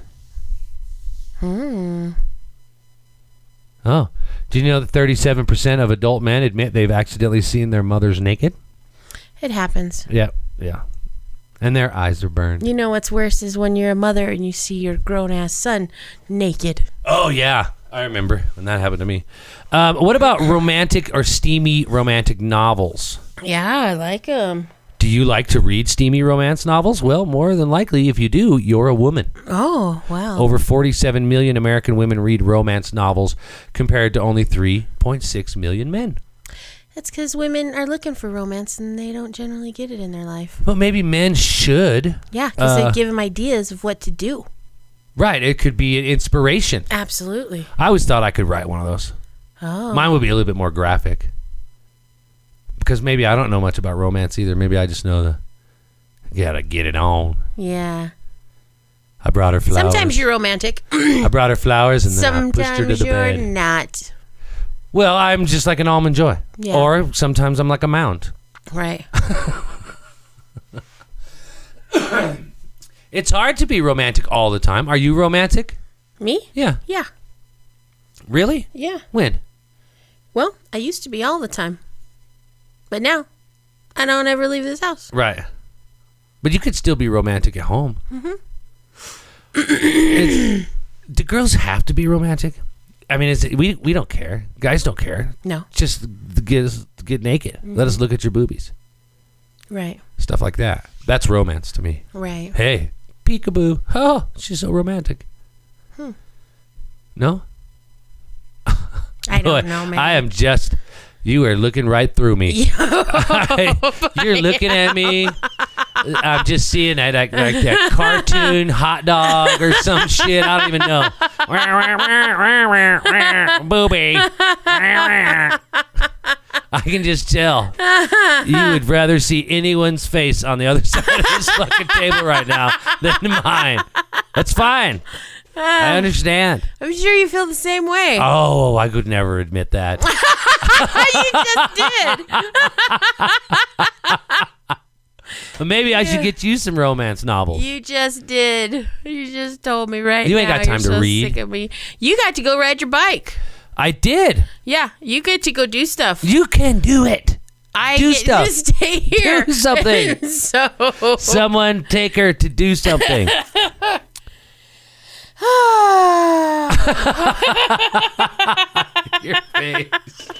Hmm. Oh. Do you know that thirty-seven percent of adult men admit they've accidentally seen their mothers naked? It happens. Yeah. Yeah. And their eyes are burned. You know what's worse is when you're a mother and you see your grown-ass son naked. Oh, yeah. I remember when that happened to me. Um, what about romantic or steamy romantic novels? Yeah, I like them. Do you like to read steamy romance novels? Well, more than likely, if you do, you're a woman. Oh, wow. Over forty-seven million American women read romance novels compared to only three point six million men. That's because women are looking for romance and they don't generally get it in their life. Well, maybe men should. Yeah, because Uh, they give them ideas of what to do. Right. It could be an inspiration. Absolutely. I always thought I could write one of those. Oh. Mine would be a little bit more graphic. Because maybe I don't know much about romance either. Maybe I just know the, you gotta get it on. Yeah. I brought her flowers. Sometimes you're romantic. I brought her flowers and then I pushed her to Sometimes the you're bed. not. Well, I'm just like an almond joy. Yeah. Or sometimes I'm like a mound. Right. It's hard to be romantic all the time. Are you romantic? Me? Yeah. Yeah. Really? Yeah. When? Well, I used to be all the time. But now, I don't ever leave this house. Right. But you could still be romantic at home. Mm-hmm. It's, do girls have to be romantic? I mean, is it, we we don't care. Guys don't care. No. Just get us, get naked. Mm-hmm. Let us look at your boobies. Right. Stuff like that. That's romance to me. Right. Hey, peekaboo. Oh, she's so romantic. Hmm. No? I don't Boy, know, man. I am just... You are looking right through me. You're looking at me. I'm just seeing that like, like that cartoon hot dog or some shit. I don't even know. Booby. I can just tell. You would rather see anyone's face on the other side of this fucking table right now than mine. That's fine. I understand. I'm sure you feel the same way. Oh, I could never admit that. You just did. But maybe I should get you some romance novels. You just did. You just told me right You ain't now. got time You're to so read. Sick of me. You got to go ride your bike. I did. Yeah, you get to go do stuff. You can do it. I do get stuff. to stay here. Do something. So Someone take her to do something. Your face.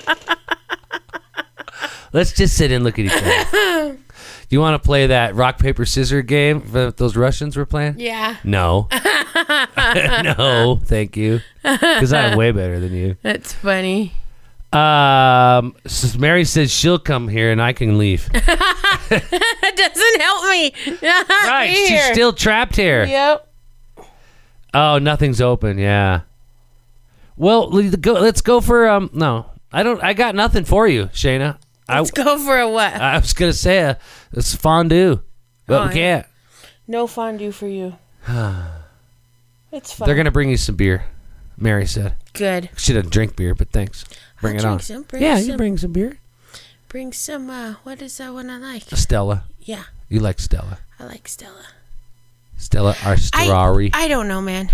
Let's just sit and look at each other. You want to play that rock, paper, scissors game that those Russians were playing? Yeah. No. No, thank you. Because I'm way better than you. That's funny. Um, so Mary says she'll come here and I can leave. That doesn't help me. Right, Here. she's still trapped here. Yep. Oh, nothing's open. Yeah. Well, let's go, let's go for um. No, I don't. I got nothing for you, Shayna. Let's I, go for a what? I was gonna say a, it's fondue, but Oh, we can't. No fondue for you. It's fine. They're gonna bring you some beer. Mary said Good. she doesn't drink beer, but thanks. Bring I'll it drink on. some, bring yeah, some. you bring some beer. Bring some, uh, what is that one I like? Stella, Yeah, you like Stella? I like Stella. Stella Arstrari. I don't know, man.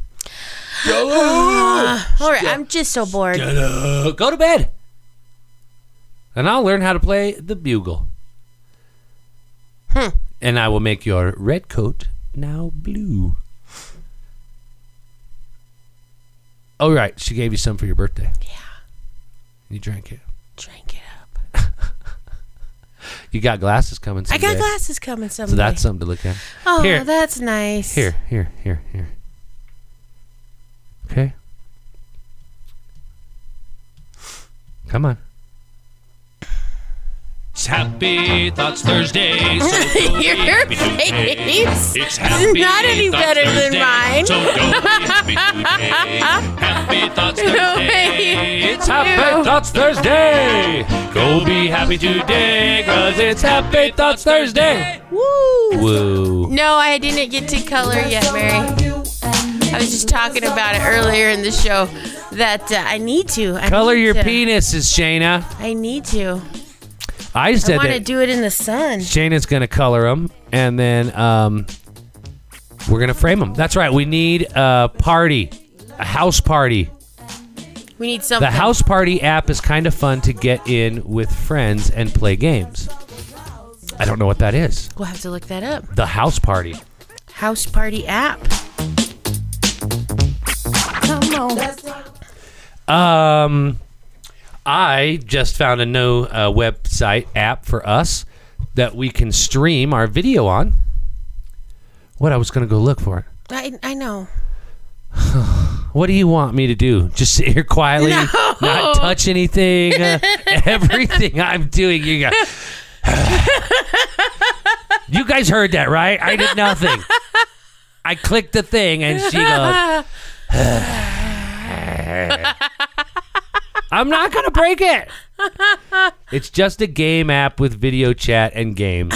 Uh, all right, I'm just so bored. Stella, go to bed, and I'll learn how to play the bugle. Hmm. And I will make your red coat now blue. Oh, right. She gave you some for your birthday. Yeah, You drank it. drink it up. You got glasses coming I someday. got glasses coming someday. So that's something to look at. Oh, Here. that's nice. Here, here, here, here. Okay. Come on. It's Happy Thoughts Thursday. So go Your happy face today. It's is Happy not any Thoughts better than Thursday. mine. So go happy today. Happy Thoughts Thursday. It's Happy Thoughts Thursday. Go be happy today, cause it's Happy Thoughts Thursday. Woo! Woo. No, I didn't get to color yet, Mary. I was just talking about it earlier in the show that uh, I need to. I Color need your to. penises, Shayna. I need to. I I said want to that do it in the sun. Shayna's going to color them, and then um, we're going to frame them. That's right. We need a party, a house party. We need something. The House Party app is kind of fun to get in with friends and play games. I don't know what that is. We'll have to look that up. The House Party. House Party app. Come on. Um, I just found a new uh, website app for us that we can stream our video on. What? I was going to go look for it. I I know. What do you want me to do? Just sit here quietly, No. not touch anything? Uh, everything I'm doing, you got. You guys heard that, right? I did nothing. I clicked the thing, and she goes. I'm not gonna break it. It's just a game app with video chat and games.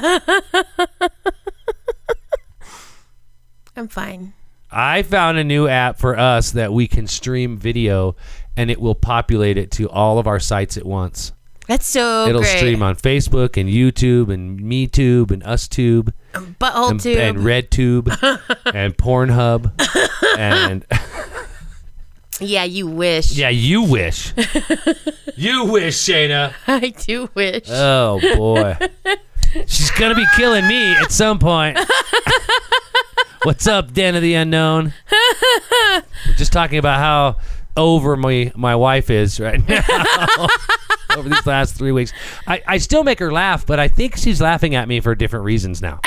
I'm fine. I found a new app for us that we can stream video, and it will populate it to all of our sites at once. That's so It'll great. stream on Facebook and YouTube and MeTube and UsTube Butthole and, tube. and RedTube and Pornhub and Yeah, you wish. yeah, you wish. You wish, Shayna. I do wish. Oh boy, she's gonna be killing me at some point. What's up, Den of the Unknown? We're just talking about how over my my wife is right now. Over these last three weeks, I, I still make her laugh, but I think she's laughing at me for different reasons now.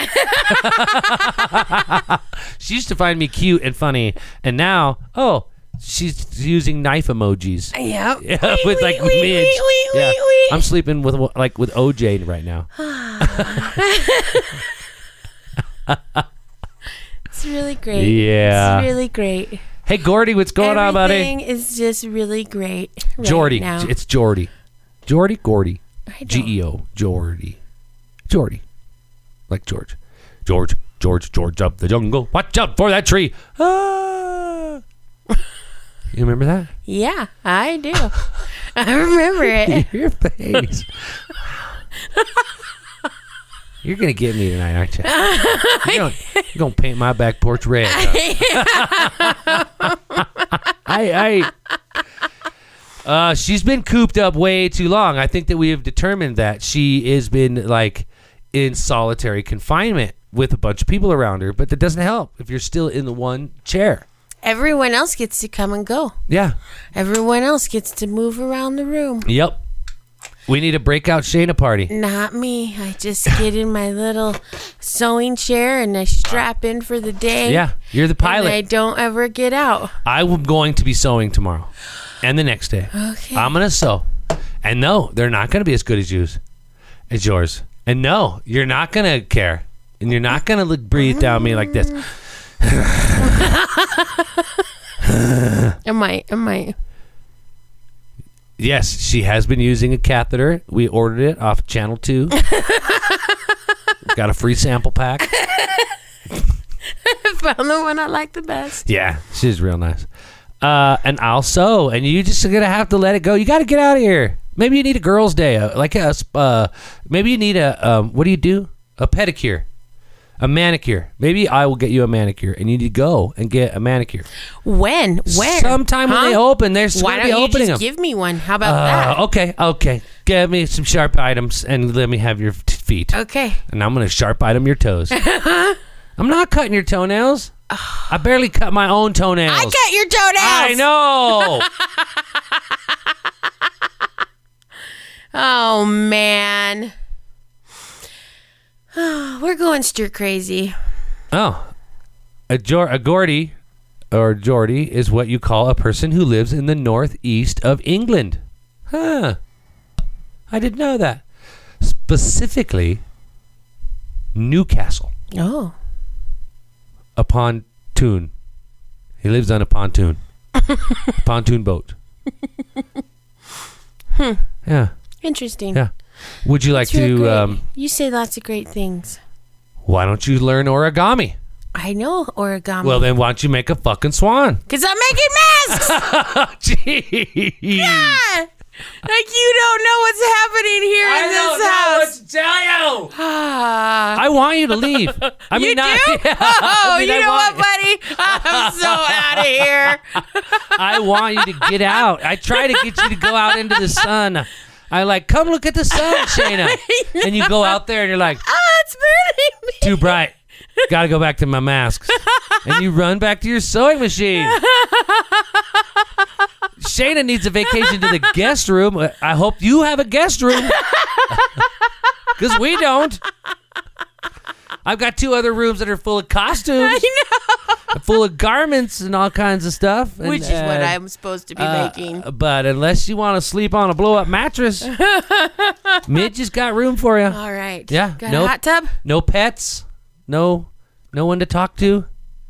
She used to find me cute and funny, and now, oh, she's using knife emojis. yeah. Yeah, with like wee, wee, Midge. wee, wee, Yeah. wee. I'm sleeping with like with O J right now. It's really great. Yeah. It's really great. Hey, Gordy, what's going on, buddy? Everything is just really great right Jordy. now. It's Jordy. Jordy, Gordy. I don't- G E O. Jordy. Jordy. Like George. George, George, George up the jungle. Watch out for that tree. Ah. You remember that? Yeah, I do. I remember it. Your face. You're going to get me tonight, aren't you? You're going you're gonna paint my back porch red. I, I, uh, she's been cooped up way too long. I think that we have determined that she has been like in solitary confinement with a bunch of people around her, but that doesn't help if you're still in the one chair. Everyone else gets to come and go. Yeah. Everyone else gets to move around the room. Yep. We need a breakout Shayna party. Not me. I just get in my little sewing chair and I strap in for the day. Yeah, you're the pilot. And I don't ever get out. I'm going to be sewing tomorrow and the next day. Okay. I'm going to sew. And no, they're not going to be as good as yours. As yours. And no, you're not going to care. And you're not going to look breathe down me like this. Am I? Am I? Yes, she has been using a catheter. We ordered it off Channel two. Got a free sample pack. Found the one I like the best. Yeah, she's real nice. Uh, and I'll sew, and you just gonna have to let it go. You got to get out of here. Maybe you need a girls' day, uh, like a. Uh, maybe you need a. Um, what do you do? A pedicure, a manicure. Maybe I will get you a manicure, and you need to go and get a manicure. When? When? Sometime Huh? when they open, they're Why going to be don't you opening just them. give me one? How about Uh, that? okay, okay. Give me some sharp items and let me have your t- feet. Okay. And I'm going to sharp item your toes. I'm not cutting your toenails. I barely cut my own toenails. I cut your toenails. I know. Oh man. We're going stir crazy. Oh, a, Jor- a Gordy or Geordie is what you call a person who lives in the northeast of England. Huh. I didn't know that. Specifically, Newcastle. Oh. A pontoon. He lives on a pontoon. Pontoon boat. Hmm. Yeah. Interesting. Yeah. Would you like That's really to... great. Um, you say lots of great things. why don't you learn origami? I know origami. Well, then why don't you make a fucking swan? Because I'm making masks! Jeez. Yeah! Like you don't know what's happening here in this house. to tell you. Ah. I want you to leave. I mean, you do? not, yeah, oh, I mean, you I know want, what, buddy? I'm so out of here. I want you to get out. I try to get you to go out into the sun. I like, come look at the sun, Shayna. And you go out there and you're like, Ah, it's burning me. too bright. Got to go back to my masks. And you run back to your sewing machine. Shayna needs a vacation to the guest room. I hope you have a guest room. Because we don't. I've got two other rooms that are full of costumes. I know. Full of garments and all kinds of stuff. And, Which is what uh, I'm supposed to be uh, making. But unless you want to sleep on a blow-up mattress, Midge has got room for you. All right. Yeah. Got no, a hot tub? No pets. No, no one to talk to.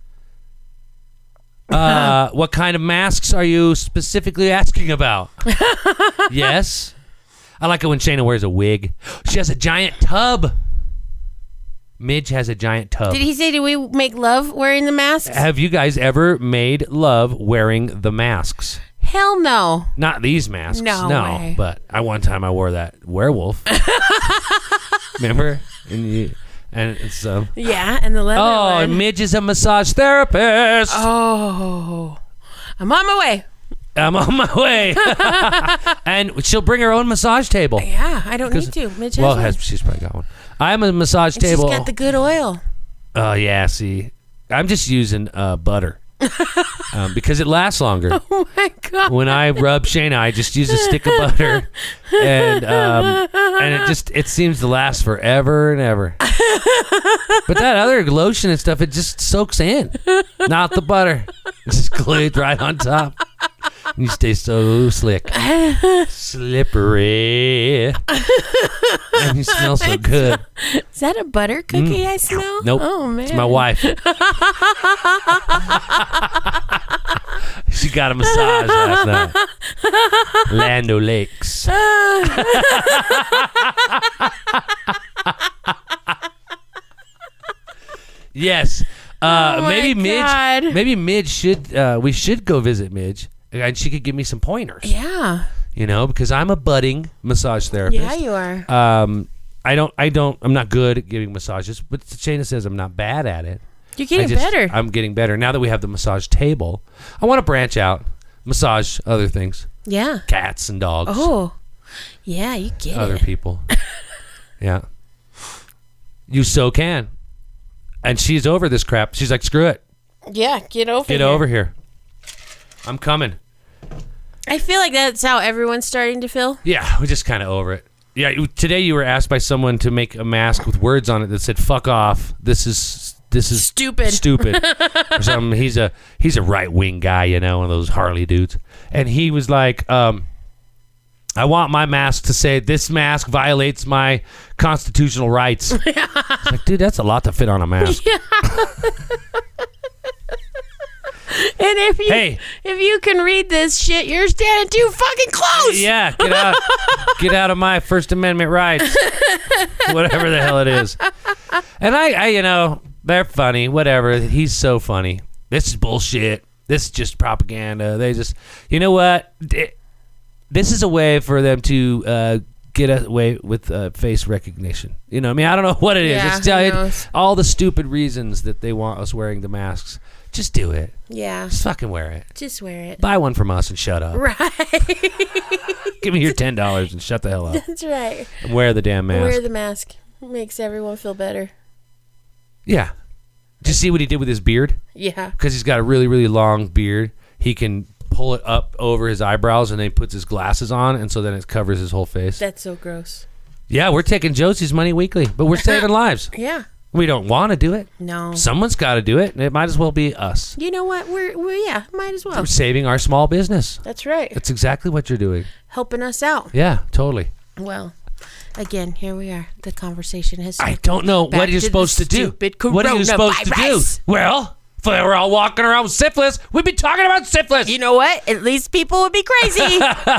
Uh, what kind of masks are you specifically asking about? Yes. I like it when Shayna wears a wig. She has a giant tub. Midge has a giant tub. Did he say, do we make love wearing the masks? Have you guys ever made love wearing the masks? Hell no. Not these masks. No No. way. But I one time I wore that werewolf. Remember? And you, and it's um. Yeah, and the leather Oh, one. and Midge is a massage therapist. Oh. I'm on my way. I'm on my way. And she'll bring her own massage table. Yeah, I don't need to. Midge has Well, one. has, she's probably got one. I'm a massage And table. she's got the good oil. Oh, yeah, see. I'm just using uh, butter. um, because it lasts longer. Oh my god. When I rub Shayna, I just use a stick of butter, and um, and it just it seems to last forever and ever. But that other lotion and stuff, it just soaks in, not the butter. It's just glued right on top. And you stay so slick, slippery, and you smell so good. Is that a butter cookie I smell? Nope. Oh man. It's my wife. She got a massage last night. Lando Lakes. Yes. Uh, Oh my maybe God. Midge. Maybe Midge should. Uh, we should go visit Midge, and she could give me some pointers. Yeah. You know, because I'm a budding massage therapist. Yeah, you are. Um, I don't. I don't. I'm not good at giving massages, but Shayna says I'm not bad at it. You're getting I just- better. I'm getting better now that we have the massage table. I want to branch out, massage other things, Yeah. cats and dogs, Oh. Yeah, you get other it. people. Yeah, you so can. And she's over this crap. She's like, screw it, Yeah, get over get here. over here. I'm coming. I feel like that's how everyone's starting to feel. Yeah, we're just kind of over it. Yeah, you- today you were asked by someone to make a mask with words on it that said "fuck off." This is this is Stupid. stupid. Or something. He's a he's a right wing guy, you know, one of those Harley dudes. And he was like, um, "I want my mask to say this mask violates my constitutional rights." It's like, dude, that's a lot to fit on a mask. And if you Hey. if you can read this shit, you're standing too fucking close. Yeah, get out, get out of my First Amendment rights, whatever the hell it is. And I, I, you know, they're funny, whatever. He's so funny. This is bullshit. This is just propaganda. They just, you know what? It- This is a way for them to uh, get away with uh, face recognition. You know, I mean, I don't know what it is. Yeah, it's tell who you knows? all the stupid reasons that they want us wearing the masks. Just do it. Yeah. Just fucking wear it. Just wear it. Buy one from us and shut up. Right. Give me your ten dollars and shut the hell up. That's right. And wear the damn mask. Wear the mask. Makes everyone feel better. Yeah. Did you see what he did with his beard? Yeah. Because he's got a really, really long beard. He can pull it up over his eyebrows and then he puts his glasses on, and so then it covers his whole face. That's so gross. Yeah, we're taking Josie's money weekly, but we're saving lives. Yeah. We don't want to do it. No. Someone's got to do it. It might as well be us. You know what? We're, we're yeah, might as well. We're saving our small business. That's right. That's exactly what you're doing. Helping us out. Yeah, totally. Well, again, here we are. The conversation has. I don't know Back what you're to the supposed to do. stupid What are you supposed to do? coronavirus. Well, if we were all walking around with syphilis, we'd be talking about syphilis. You know what? At least people would be crazy.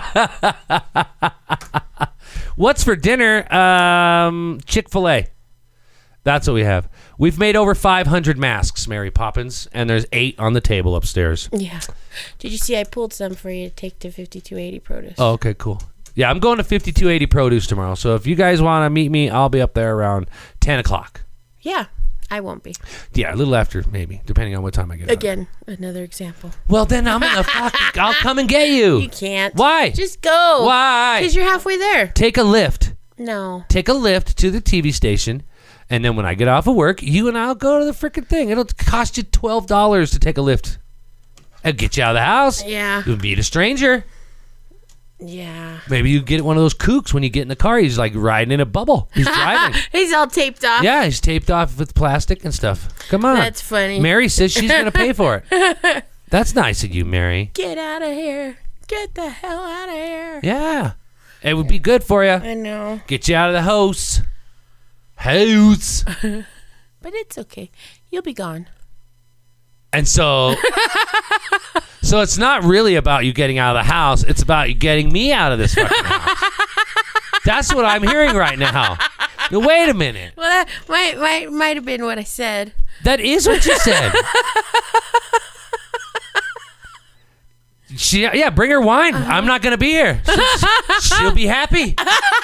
What's for dinner? Um, Chick-fil-A. That's what we have. We've made over five hundred masks, Mary Poppins, and there's eight on the table upstairs. Yeah. Did you see I pulled some for you to take to fifty-two eighty produce? Oh, okay, cool. Yeah, I'm going to fifty-two eighty produce tomorrow. So if you guys want to meet me, I'll be up there around ten o'clock. Yeah. I won't be. Yeah, a little after, maybe, depending on what time I get out. Again, another example. Well, then I'm going to fuck, I'll come and get you. You can't. Why? Just go. Why? Because you're halfway there. Take a lift. No. Take a lift to the T V station, and then when I get off of work, you and I'll go to the freaking thing. It'll cost you twelve dollars to take a lift. It'll get you out of the house. Yeah. You'll meet a stranger. Yeah. Maybe you get one of those kooks when you get in the car. He's like riding in a bubble. He's driving. He's all taped off. Yeah, he's taped off with plastic and stuff. Come on. That's funny. Mary says she's going to pay for it. That's nice of you, Mary. Get out of here. Get the hell out of here. Yeah. It would be good for you. I know. Get you out of the house. House. But it's okay. You'll be gone. And so, so it's not really about you getting out of the house. It's about you getting me out of this fucking house. That's what I'm hearing right now. Now, wait a minute. Well, that might, might, might have been what I said. That is what you said. She, yeah, bring her wine. Uh-huh. I'm not going to be here. She'll, she'll be happy.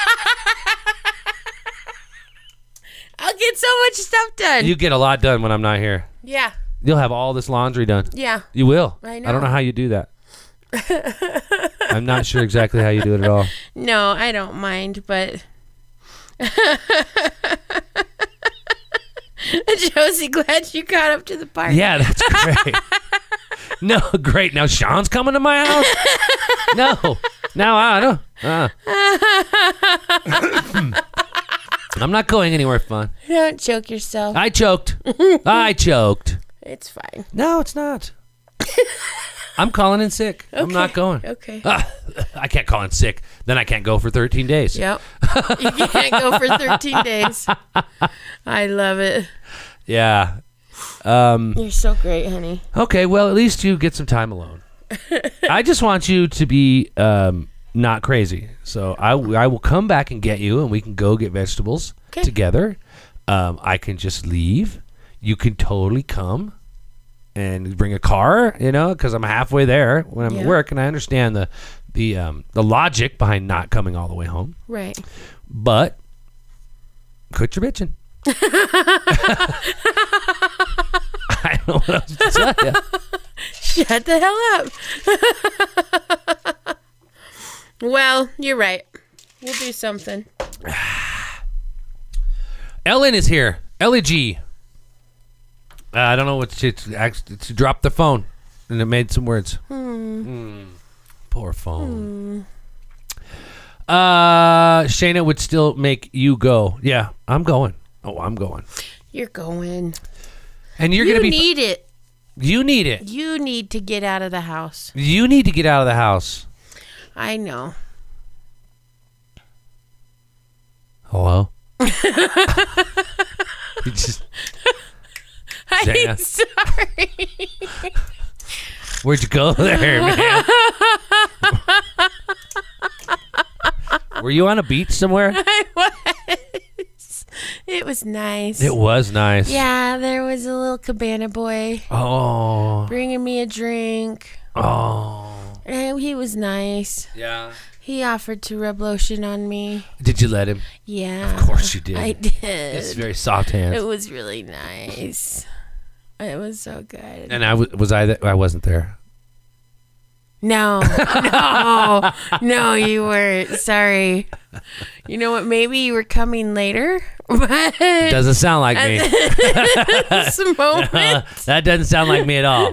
I'll get so much stuff done. You get a lot done when I'm not here. Yeah. You'll have all this laundry done. Yeah. You will. I know. I don't know how you do that. I'm not sure exactly how you do it at all. No, I don't mind, but Josie, glad you got up to the party. Yeah, that's great. No, great. Now Sean's coming to my house? No. No, I don't. Uh. I'm not going anywhere fun. Don't choke yourself. I choked. I choked. It's fine. No, it's not. I'm calling in sick. Okay. I'm not going. Okay. Uh, I can't call in sick. Then I can't go for thirteen days. Yep. You can't go for thirteen days. I love it. Yeah. Um, You're so great, honey. Okay, well, at least you get some time alone. I just want you to be um, not crazy. So I, I will come back and get you, and we can go get vegetables okay. together. Um, I can just leave. You can totally come and bring a car, you know, because I'm halfway there when I'm yeah. at work, and I understand the the um, the logic behind not coming all the way home. Right. But quit your bitching. I don't know what else to tell you. Shut the hell up. Well, you're right. We'll do something. Ellen is here. Ellie G. Uh, I don't know what she, she dropped the phone and it made some words. Hmm. Mm. Poor phone. Hmm. Uh, Shayna would still make you go. Yeah, I'm going. Oh, I'm going. You're going. And you're you gonna be. You need it. You need it. You need to get out of the house. You need to get out of the house. I know. Hello. You just. I'm Shayna. sorry. Where'd you go there, man? Were you on a beach somewhere? I was. It was nice. It was nice. Yeah, there was a little cabana boy Oh. bringing me a drink. Oh. And he was nice. Yeah. He offered to rub lotion on me. Did you let him? Yeah. Of course you did. I did. It's very soft hands. It was really nice. It was so good. And I w- was I th- I wasn't there. No, no, no, you weren't. Sorry. You know what? Maybe you were coming later, but Doesn't sound like me. this moment, That doesn't sound like me at all.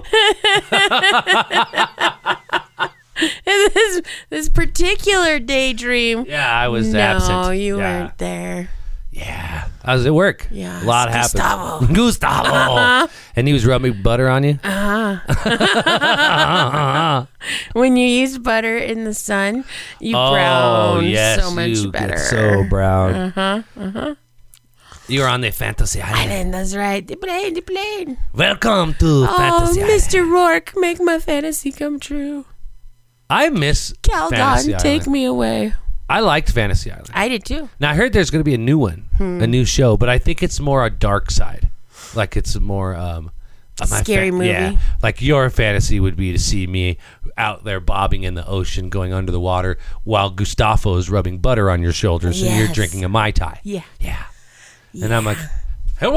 this this particular daydream. Yeah, I was no, absent. you yeah. weren't there. Yeah, I was at work. Yeah, a lot it's happened. Gustavo. Gustavo. And he was rubbing butter on you. Uh-huh. When you use butter in the sun, you oh, brown yes, so much you better. Get so brown. Uh huh. Uh huh. You were on the Fantasy Island. Island, that's right. The plane, the plane. Welcome to Oh, Fantasy Island. Mister Rourke, make my fantasy come true. I miss Caldon, Fantasy take Island. me away. I liked Fantasy Island. I did too. Now I heard there's going to be a new one, Hmm. a new show, but I think it's more a dark side. Like it's more um, uh, my Scary movie. Yeah, like your fantasy would be to see me out there bobbing in the ocean, going under the water, while Gustavo is rubbing butter on your shoulders and you're Yes. drinking a Mai Tai. Yeah. Yeah. And I'm like, It-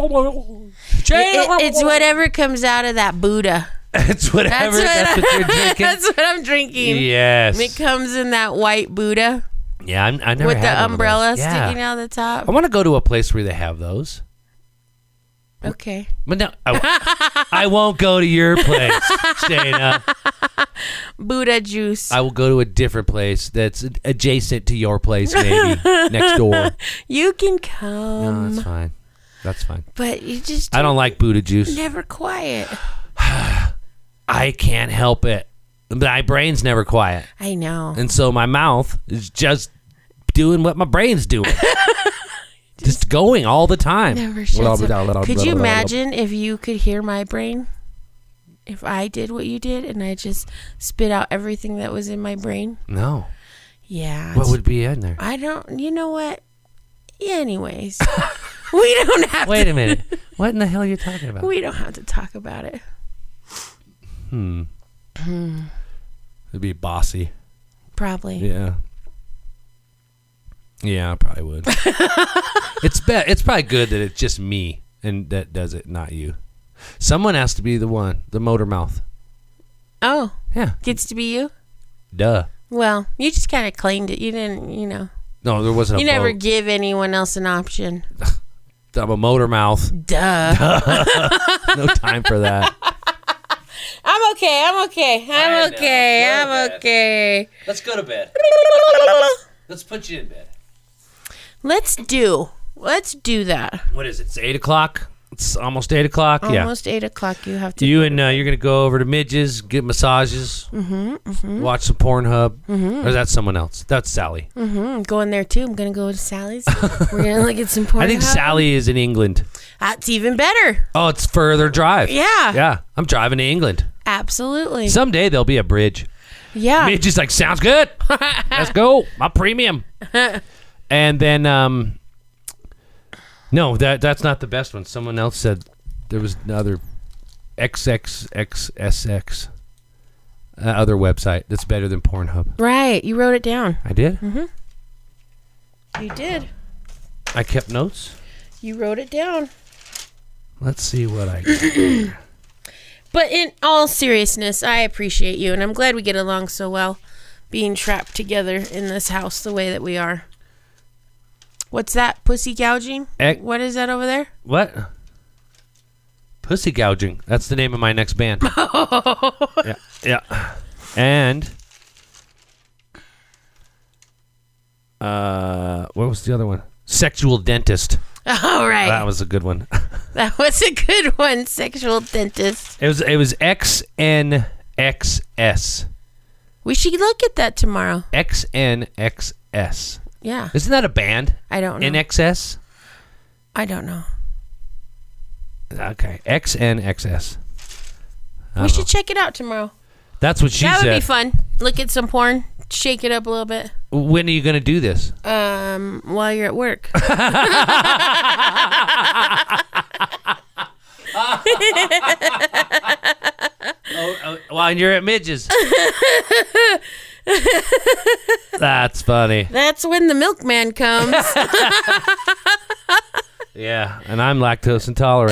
it- it's whatever comes out of that Buddha. It's whatever. That's what, you're drinking. That's what I'm drinking. Yes. It comes in that white Buddha Yeah, I'm, I never with had the one of umbrella those. Yeah. sticking out the top. I want to go to a place where they have those. Okay. But no, I, I won't go to your place, Shayna. Buddha juice. I will go to a different place that's adjacent to your place, maybe next door. You can No, come. that's fine. That's fine. But you just I don't like Buddha juice. never quiet. I can't help it. My brain's never quiet, I know. and so my mouth is just doing what my brain's doing. Just going all the time. Never shuts up. Could you imagine if you could hear my brain? If I did what you did and I just spit out everything that was in my brain? No. Yeah. What would be in there? I don't, you know what? Anyways, we don't have Wait to. a minute. What in the hell are you talking about? We don't have to talk about it. Hmm. It'd be bossy. Probably. Yeah. Yeah, I probably would. it's be- It's probably good that it's just me and that does it, not you. Someone has to be the one, the motor mouth. Oh, Yeah. gets to be you? Duh. Well, you just kind of claimed it. You didn't, you know. No, there wasn't You a never boat. give anyone else an option. I'm a motor mouth. Duh. No time for that. I'm okay. I'm okay. I know. I'm okay. Go to I'm bed. okay. Let's go to bed. Let's put you in bed. Let's do. Let's do that. What is it? It's eight o'clock. It's almost eight o'clock. Yeah. Almost eight o'clock. You have to. You and uh, you're gonna go over to Midges, get massages, mm-hmm, mm-hmm. watch some Pornhub, mm-hmm. or is that someone else? That's Sally. Mm-hmm. I'm going there too. I'm gonna go to Sally's. We're gonna look at some porn. I think Sally is in England. That's even better. Oh, it's further drive. Yeah. Yeah, I'm driving to England. Absolutely. Someday there'll be a bridge. Yeah. Midges like, sounds good. Let's go. My premium. And then, um, no, that that's not the best one. Someone else said there was another X X X S X uh, other website that's better than Pornhub. Right. You wrote it down. I did. Mm-hmm. You did. I kept notes. You wrote it down. Let's see what I got. But in all seriousness, I appreciate you, and I'm glad we get along so well, being trapped together in this house the way that we are. What's that? Pussy gouging? Ec- What is that over there? What? Pussy gouging. That's the name of my next band. yeah, yeah. And uh, what was the other one? Sexual dentist. All right. That was a good one. That was a good one. Sexual dentist. It was it was X N X S. We should look at that tomorrow. X N X S. Yeah. Isn't that a band? I don't know. N X S? I don't know. Okay. X N X S. I We don't should know. check it out tomorrow. That's what she that said. would be fun. Look at some porn. Shake it up a little bit. When are you going to do this? Um, while you're at work. oh, oh, while you're at Midges. That's funny. That's when the milkman comes. Yeah, and I'm lactose intolerant.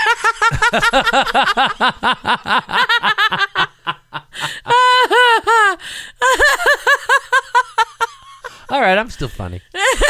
All right, I'm still funny.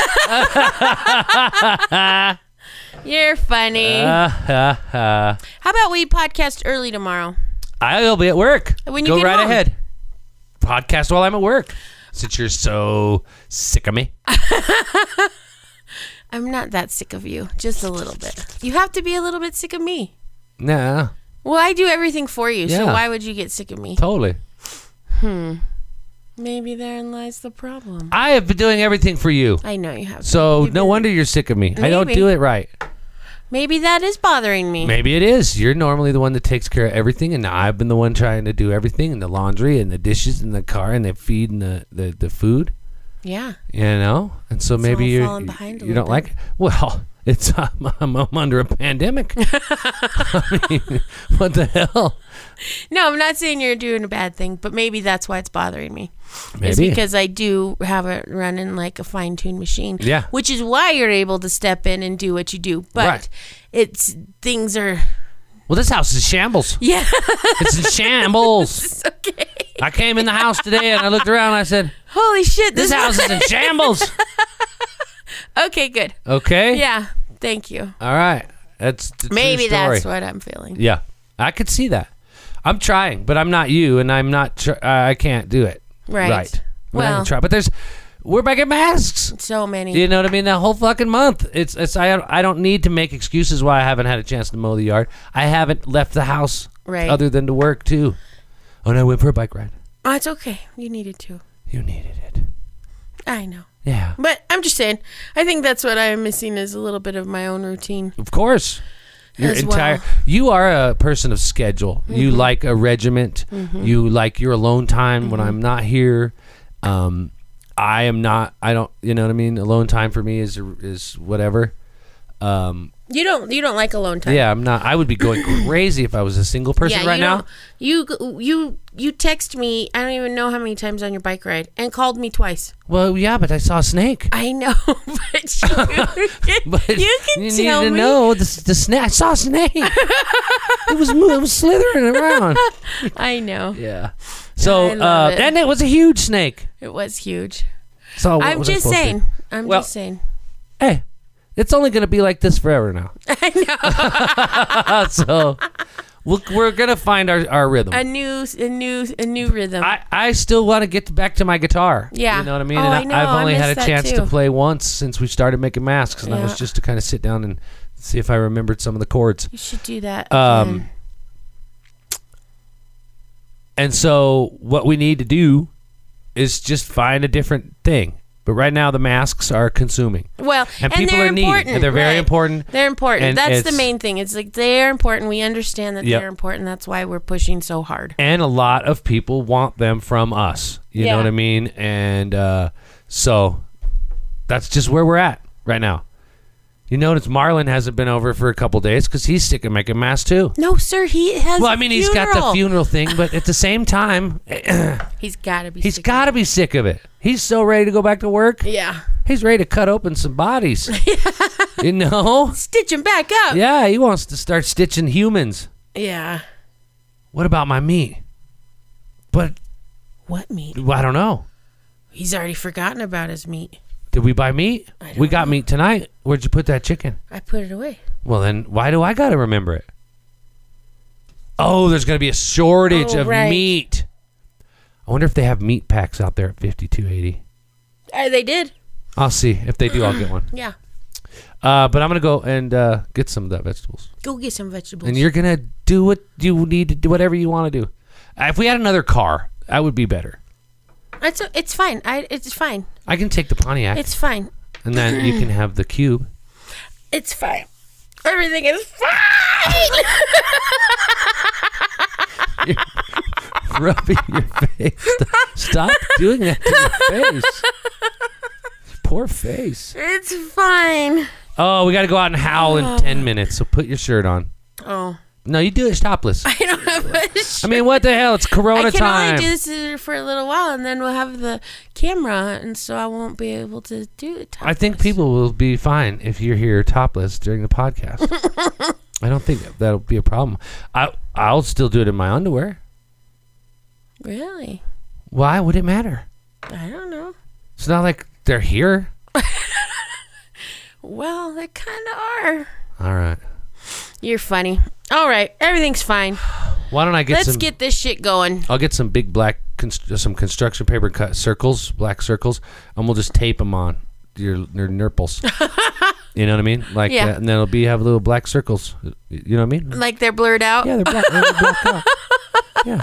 You're funny. Uh, uh, uh. How about we podcast early tomorrow? I'll be at work. When you Go get right home. ahead. Podcast while I'm at work. Since you're so sick of me. I'm not that sick of you. Just a little bit. You have to be a little bit sick of me. Nah. Well, I do everything for you, so Yeah. why would you get sick of me? Totally. Hmm. Maybe therein lies the problem. I have been doing everything for you. I know you have. So You've no been- wonder you're sick of me. I don't Maybe. do it right. Maybe that is bothering me. Maybe it is. You're normally the one that takes care of everything, and I've been the one trying to do everything, and the laundry, and the dishes, and the car, and the feed, and the, the, the food. Yeah. You know? And so maybe all you're, falling behind a you don't little like it. Well, it's I'm, I'm, I'm under a pandemic. I mean, what the hell? No, I'm not saying you're doing a bad thing, but maybe that's why it's bothering me. It's Maybe. because I do have it running like a fine-tuned machine. Yeah. Which is why you're able to step in and do what you do. But Right. it's things are Well, this house is shambles. yeah. It's in shambles. It's okay. I came in the house today, and I looked around, and I said, Holy shit! this house is in shambles. Okay, good. Okay? Yeah. Thank you. All right. That's the true Maybe story. that's what I'm feeling. Yeah, I could see that. I'm trying, but I'm not you, and I'm not. Tr- I can't do it. Right. Right. But I can Well, try. But there's, we're back at masks. so many. You know what I mean? That whole fucking month. It's. It's. I. I don't need to make excuses why I haven't had a chance to mow the yard. I haven't left the house. Right. Other than to work too. Oh, and I went for a bike ride. Oh, it's okay. You needed to. You needed it. I know. Yeah. But I'm just saying, I think that's what I'm missing is a little bit of my own routine. Of course. Your As entire well. you are a person of schedule. Mm-hmm. You like a regiment. You like your alone time when I'm not here. Um, I am not. I don't. You know what I mean. Alone time for me is is whatever. Um, You don't you don't like alone time. yeah, I'm not. I would be going crazy if I was a single person Yeah, right you now. don't- You you you text me. I don't even know how many times on your bike ride, and called me twice. Well, yeah, but I saw a snake. I know, but you, But you can you tell need to me. know the, the snake. I saw a snake. it was mo- it was slithering around. I know Yeah. So I love uh, it. and it was a huge snake. it was huge. So what I'm was I just supposed to do? saying. I'm Well- just saying. Hey, it's only going to be like this forever now. I know. So we'll, we're going to find our, our rhythm. A new a new a new rhythm. I, I still want to get back to my guitar. Yeah. You know what I mean? Oh, and I know. I've I only had a miss that chance to too. play once since we started making masks, and that was Yeah. just to kind of sit down and see if I remembered some of the chords. you should do that. Um, again. And so what we need to do is just find a different thing. But right now the masks are consuming. Well, And, and people they're are needed. important. And they're very right. important. They're important. And That's the it's- main thing. It's like they're important. We understand that Yep. they're important. That's why we're pushing so hard. And a lot of people want them from us. You Yeah. know what I mean? And uh, so that's just where we're at right now. You notice Marlon hasn't been over for a couple days because he's sick of making masks too. No, sir. He has. Well, I mean, a he's got the funeral. funeral thing, but at the same time, He's got to be. he's sick got to be sick of it. He's so ready to go back to work. of it. Yeah. He's ready to cut open some bodies. You know? Stitch him back up. Yeah, he wants to start stitching humans. Yeah. What about my meat? But What meat? well, I don't know. He's already forgotten about his meat. Did we buy meat? I don't We got know. meat tonight. Where'd you put that chicken? I put it away. Well, then why do I got to remember it? Oh, there's going to be a shortage Oh, of right. meat. I wonder if they have meat packs out there at fifty-two eighty. Uh, they did. I'll see. If they do, I'll get one. Yeah. Uh, but I'm going to go and uh, get some of that vegetables. Go get some vegetables. And you're going to do what you need to do, whatever you want to do. Uh, if we had another car, that would be better. It's it's fine. I it's fine. I can take the Pontiac, It's fine. and then you can have the Cube. It's fine. Everything is fine. Rubbing your face. Stop doing that to your face. Poor face. It's fine. Oh, we got to go out and howl in ten minutes, so put your shirt on. Oh, No, you do it topless. I don't have a shirt. I mean, what the hell? It's Corona I can time. only do this for a little while, and then we'll have the camera, and so I won't be able to do it. I think topless. people will be fine if you're here topless during the podcast. I don't think that that'll be a problem. I I'll still do it in my underwear. Really? Why would it matter? I don't know. It's not like they're here. Well, they kind of are. All right. You're funny. All right, everything's fine. Why don't I get Let's some? get this shit going. I'll get some big black, const- some construction paper cut circles, black circles, and we'll just tape them on your your nurples. You know what I mean? Like, Yeah. uh, and then it'll be have little black circles. You know what I mean? Like they're blurred out. Yeah, they're black. They're blacked out. Yeah.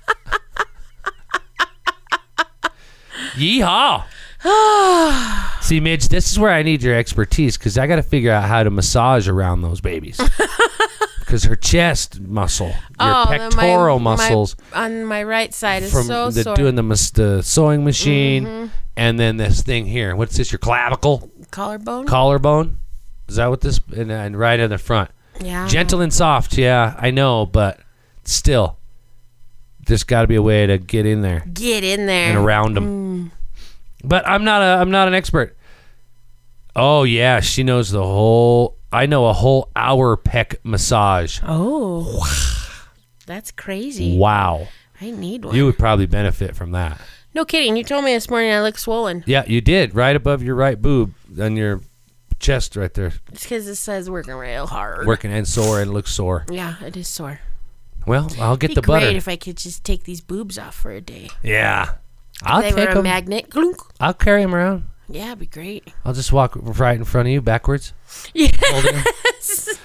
Yeehaw! See, Midge, this is where I need your expertise because I got to figure out how to massage around those babies. Because her chest muscle, your Oh, pectoral my- muscles my- on my right side is from so the sore. doing the, mas- the sewing machine, Mm-hmm. and then this thing here. What's this? Your clavicle, Collarbone. collarbone. Is that what this? And, and right in the front, yeah. gentle and soft. Yeah, I know, but still, there's got to be a way to get in there Get in there. and around them. Mm. But I'm not a I'm not an expert. Oh yeah, she knows the whole. I know a whole hour pec massage. Oh. That's crazy. Wow, I need one. you would probably benefit from that. No kidding. You told me this morning I look swollen. Yeah, you did right above your right boob on your chest right there, It's because it says working real hard. working and sore and looks sore. Yeah, it is sore. Well, I'll get It'd the be great butter. if I could just take these boobs off for a day. Yeah, I'll they take were a them. magnet. Glunk. I'll carry them around. Yeah, it'd be great. I'll just walk right in front of you backwards. Holding 'em. Yes.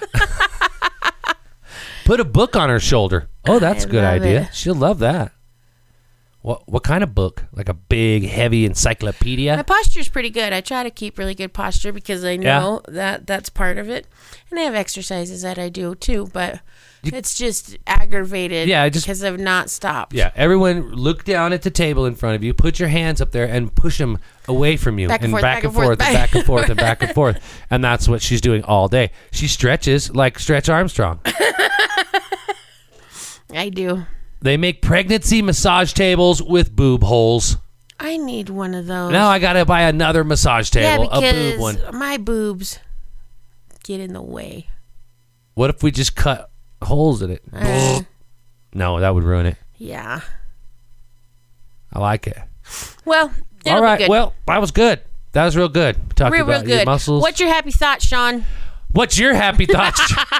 Put a book on her shoulder. Oh, that's I a good love idea. it. She'll love that. What what kind of book? Like a big, heavy encyclopedia? My posture's pretty good. I try to keep really good posture because I know that that's part of it. And I have exercises that I do too, but it's just aggravated Yeah, I just- because I've not stopped. Yeah, everyone look down at the table in front of you. Put your hands up there and push them away from you. Back and forth, back and forth, and back and forth, and back and forth. And that's what she's doing all day. She stretches like Stretch Armstrong. I do. They make pregnancy massage tables with boob holes. I need one of those. Now I got to buy another massage yeah, table, a because boob one. my boobs get in the way. What if we just cut holes in it? Uh, No, that would ruin it. yeah. I like it. Well, it'll All right. be good. Well, that was good. That was real good. Talking real, real about your good. muscles. What's your happy thought, Sean? What's your happy thoughts?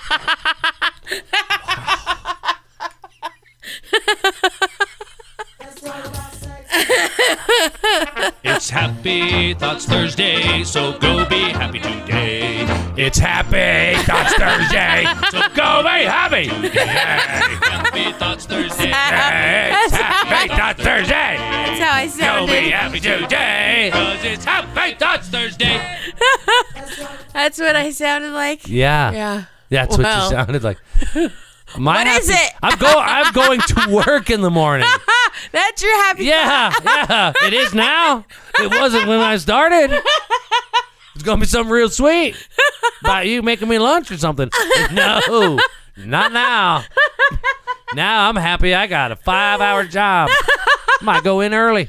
It's Happy Thoughts Thursday, so go be happy today. It's Happy Thoughts Thursday, so go be happy. Yay. Happy Thoughts Thursday. Yay. It's Happy Thoughts Thursday. That's how I Go sounded. be happy today. Cause it's Happy Thoughts Thursday. That's what I sounded like. Yeah. Yeah. That's Well. what you sounded like. My What is happy- it? I'm go. I'm going to work in the morning. That's your happy Yeah, yeah. It is now. It wasn't when I started. It's gonna be something real sweet about you making me lunch or something. No, not now. Now I'm happy. I got a five-hour job. Might go in early.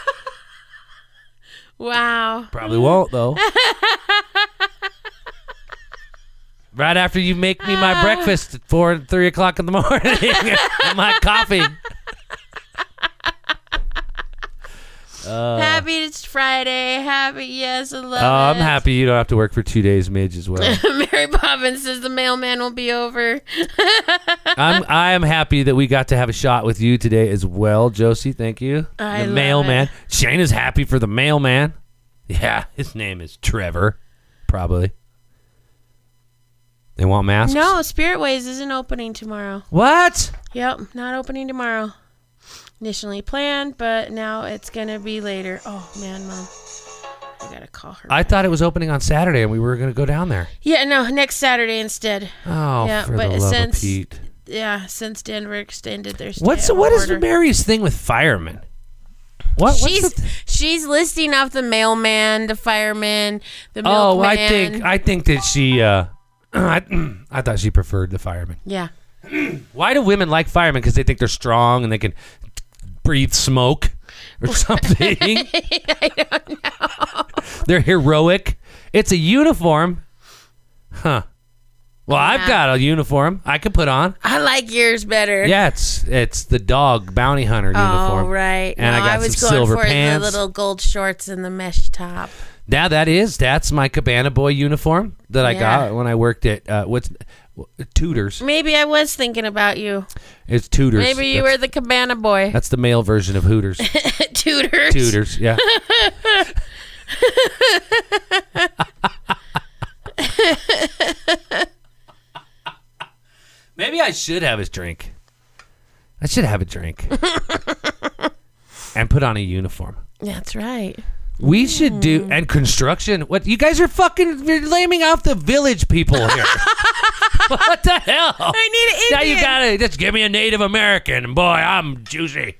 Wow. Probably won't though. Right after you make me my breakfast at four and three o'clock in the morning, and my coffee. Uh, Happy it's Friday. Happy, yes, I love oh, I'm it. happy you don't have to work for two days, Midge, as well. Mary Poppins says the mailman will be over. I'm I am happy that we got to have a shot with you today as well, Josie. Thank you. I the love mailman. it. Shayna's happy for the mailman. Yeah, his name is Trevor, probably. They want masks? No, Spirit Ways isn't opening tomorrow. What? Yep, not opening tomorrow. Initially planned, but now it's going to be later. Oh, man, Mom. I got to call her. I thought it was opening on Saturday and we were going to go down there. yeah, no, next Saturday instead. Oh, Yeah, for but the love since- of Pete. Yeah, since Denver extended their stay What's at what is order. Mary's thing with firemen? What? What's She's the th- she's listing off the mailman, the fireman, the milkman. oh, I think I think that she. Uh, I, I thought she preferred the firemen. yeah. Why do women like firemen? Because they think they're strong and they can breathe smoke or something. I don't know. They're heroic. It's a uniform. Huh. Well, I've Yeah. got a uniform I could put on. I like yours better. Yeah, it's it's the dog bounty hunter uniform. Oh, right. And I No, got was some going silver for pants. the little gold shorts and the mesh top. Now that is that's my Cabana Boy uniform that I Yeah. got when I worked at uh, what's Tutors. Maybe I was thinking about you. It's Tutors. Maybe you that's, were the cabana boy. That's the male version of Hooters. Tutors. Tutors, yeah. should have a drink. I should have a drink. And put on a uniform. That's right. We should do, and construction. What, you guys are fucking, you're laming off the village people here. What the hell? I need an Indian. Now you gotta, just give me a Native American. And boy, I'm juicy.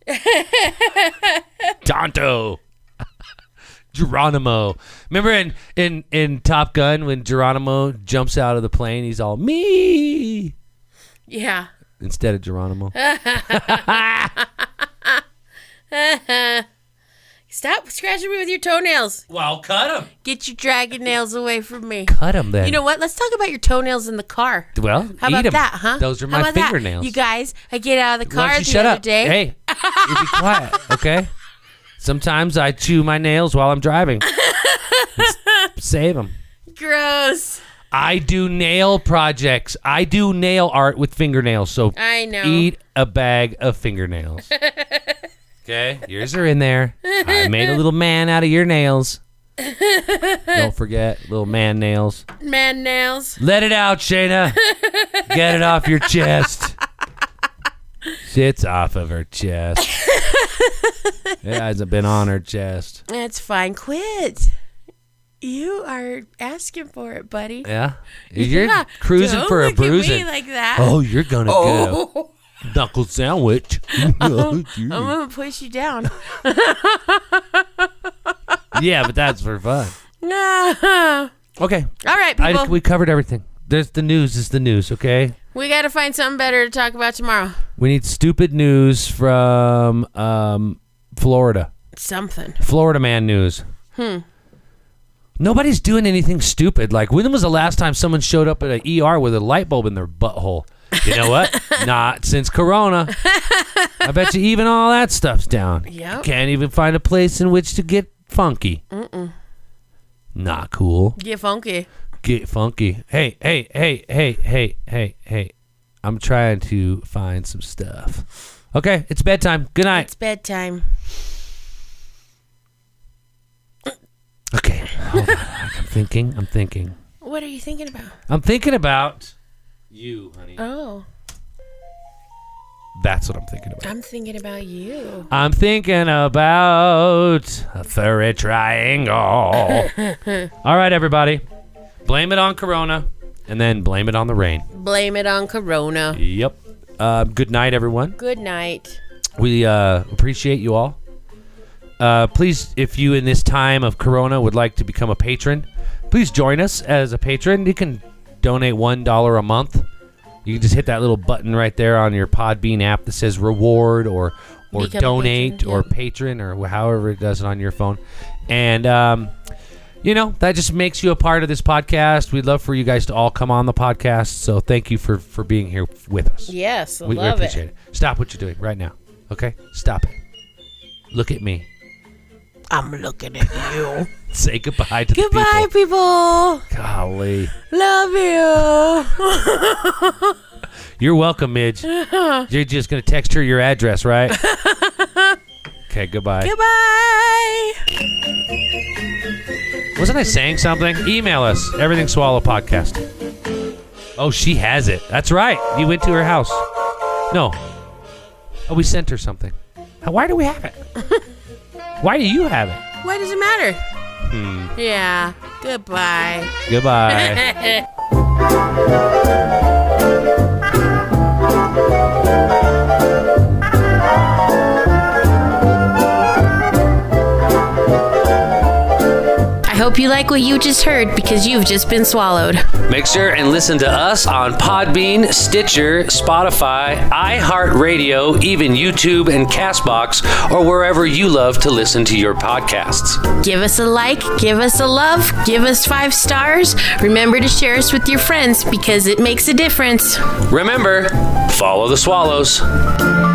Tonto. Geronimo. Remember in, in, in Top Gun when Geronimo jumps out of the plane, he's all, me. Yeah. Instead of Geronimo. Stop scratching me with your toenails. Well, cut them. Get your dragon nails away from me. Cut them then. You know what? Let's talk about your toenails in the car. Well, How eat about 'em. that, huh? Those are How my about that? fingernails. You guys, I get out of the Why car don't you the shut other up? day. Hey, you be quiet, okay? Sometimes I chew my nails while I'm driving. Save them. Gross. I do nail projects. I do nail art with fingernails. So I know. eat a bag of fingernails. Okay, yours are in there. I made a little man out of your nails. Don't forget, little man nails. Man nails. Let it out, Shayna. Get it off your chest. Shit's off of her chest. It hasn't been on her chest. That's fine. Quit. You are asking for it, buddy. Yeah? You're Yeah. cruising Don't for a look at me bruising. like that. Oh, you're going to Oh. get a knuckle sandwich. I'm gonna push you down. Yeah, but that's for fun. No. Okay. All right, people. I, we covered everything. There's the news is the news, okay? We got to find something better to talk about tomorrow. We need stupid news from um, Florida. Something. Florida man news. Hmm. Nobody's doing anything stupid. Like, when was the last time someone showed up at an E R with a light bulb in their butthole? You know what? Not since Corona. I bet you even all that stuff's down. Yep. You can't even find a place in which to get funky. Mm-mm. Not cool. Get funky. Get funky. Hey, hey, hey, hey, hey, hey, hey. I'm trying to find some stuff. Okay, it's bedtime. Good night. It's bedtime. Okay, hold on. I'm thinking. I'm thinking. What are you thinking about? I'm thinking about you, honey. Oh, That's what I'm thinking about. I'm thinking about you. I'm thinking about a furry triangle. All right, everybody. Blame it on Corona, and then blame it on the rain. Blame it on Corona. Yep. Uh, good night, everyone. Good night. We uh, appreciate you all. Uh, please, if you in this time of Corona would like to become a patron, please join us as a patron. You can donate one dollar a month. You can just hit that little button right there on your Podbean app that says reward or or Become a donate patron, or yep. patron or however it does it on your phone. And, um, you know, that just makes you a part of this podcast. We'd love for you guys to all come on the podcast. So thank you for, for being here with us. Yes, I We, we love appreciate it. it. Stop what you're doing right now. Okay? Stop it. Look at me. I'm looking at you. Say goodbye to Goodbye, the people. people. Golly. Love you. You're welcome, Midge. You're just going to text her your address, right? Okay, goodbye. Goodbye. Wasn't I saying something? Email us. Everything Swallow Podcast. Oh, she has it. That's right. You went to her house. No. Oh, we sent her something. Why do we have it? Why do you have it? Why does it matter? Hmm. Yeah. Goodbye. Goodbye. I hope you like what you just heard because you've just been swallowed. Make sure and listen to us on Podbean, Stitcher, Spotify, iHeartRadio, even YouTube and Castbox, or wherever you love to listen to your podcasts. Give us a like, give us a love, give us five stars. Remember to share us with your friends because it makes a difference. Remember, follow the swallows.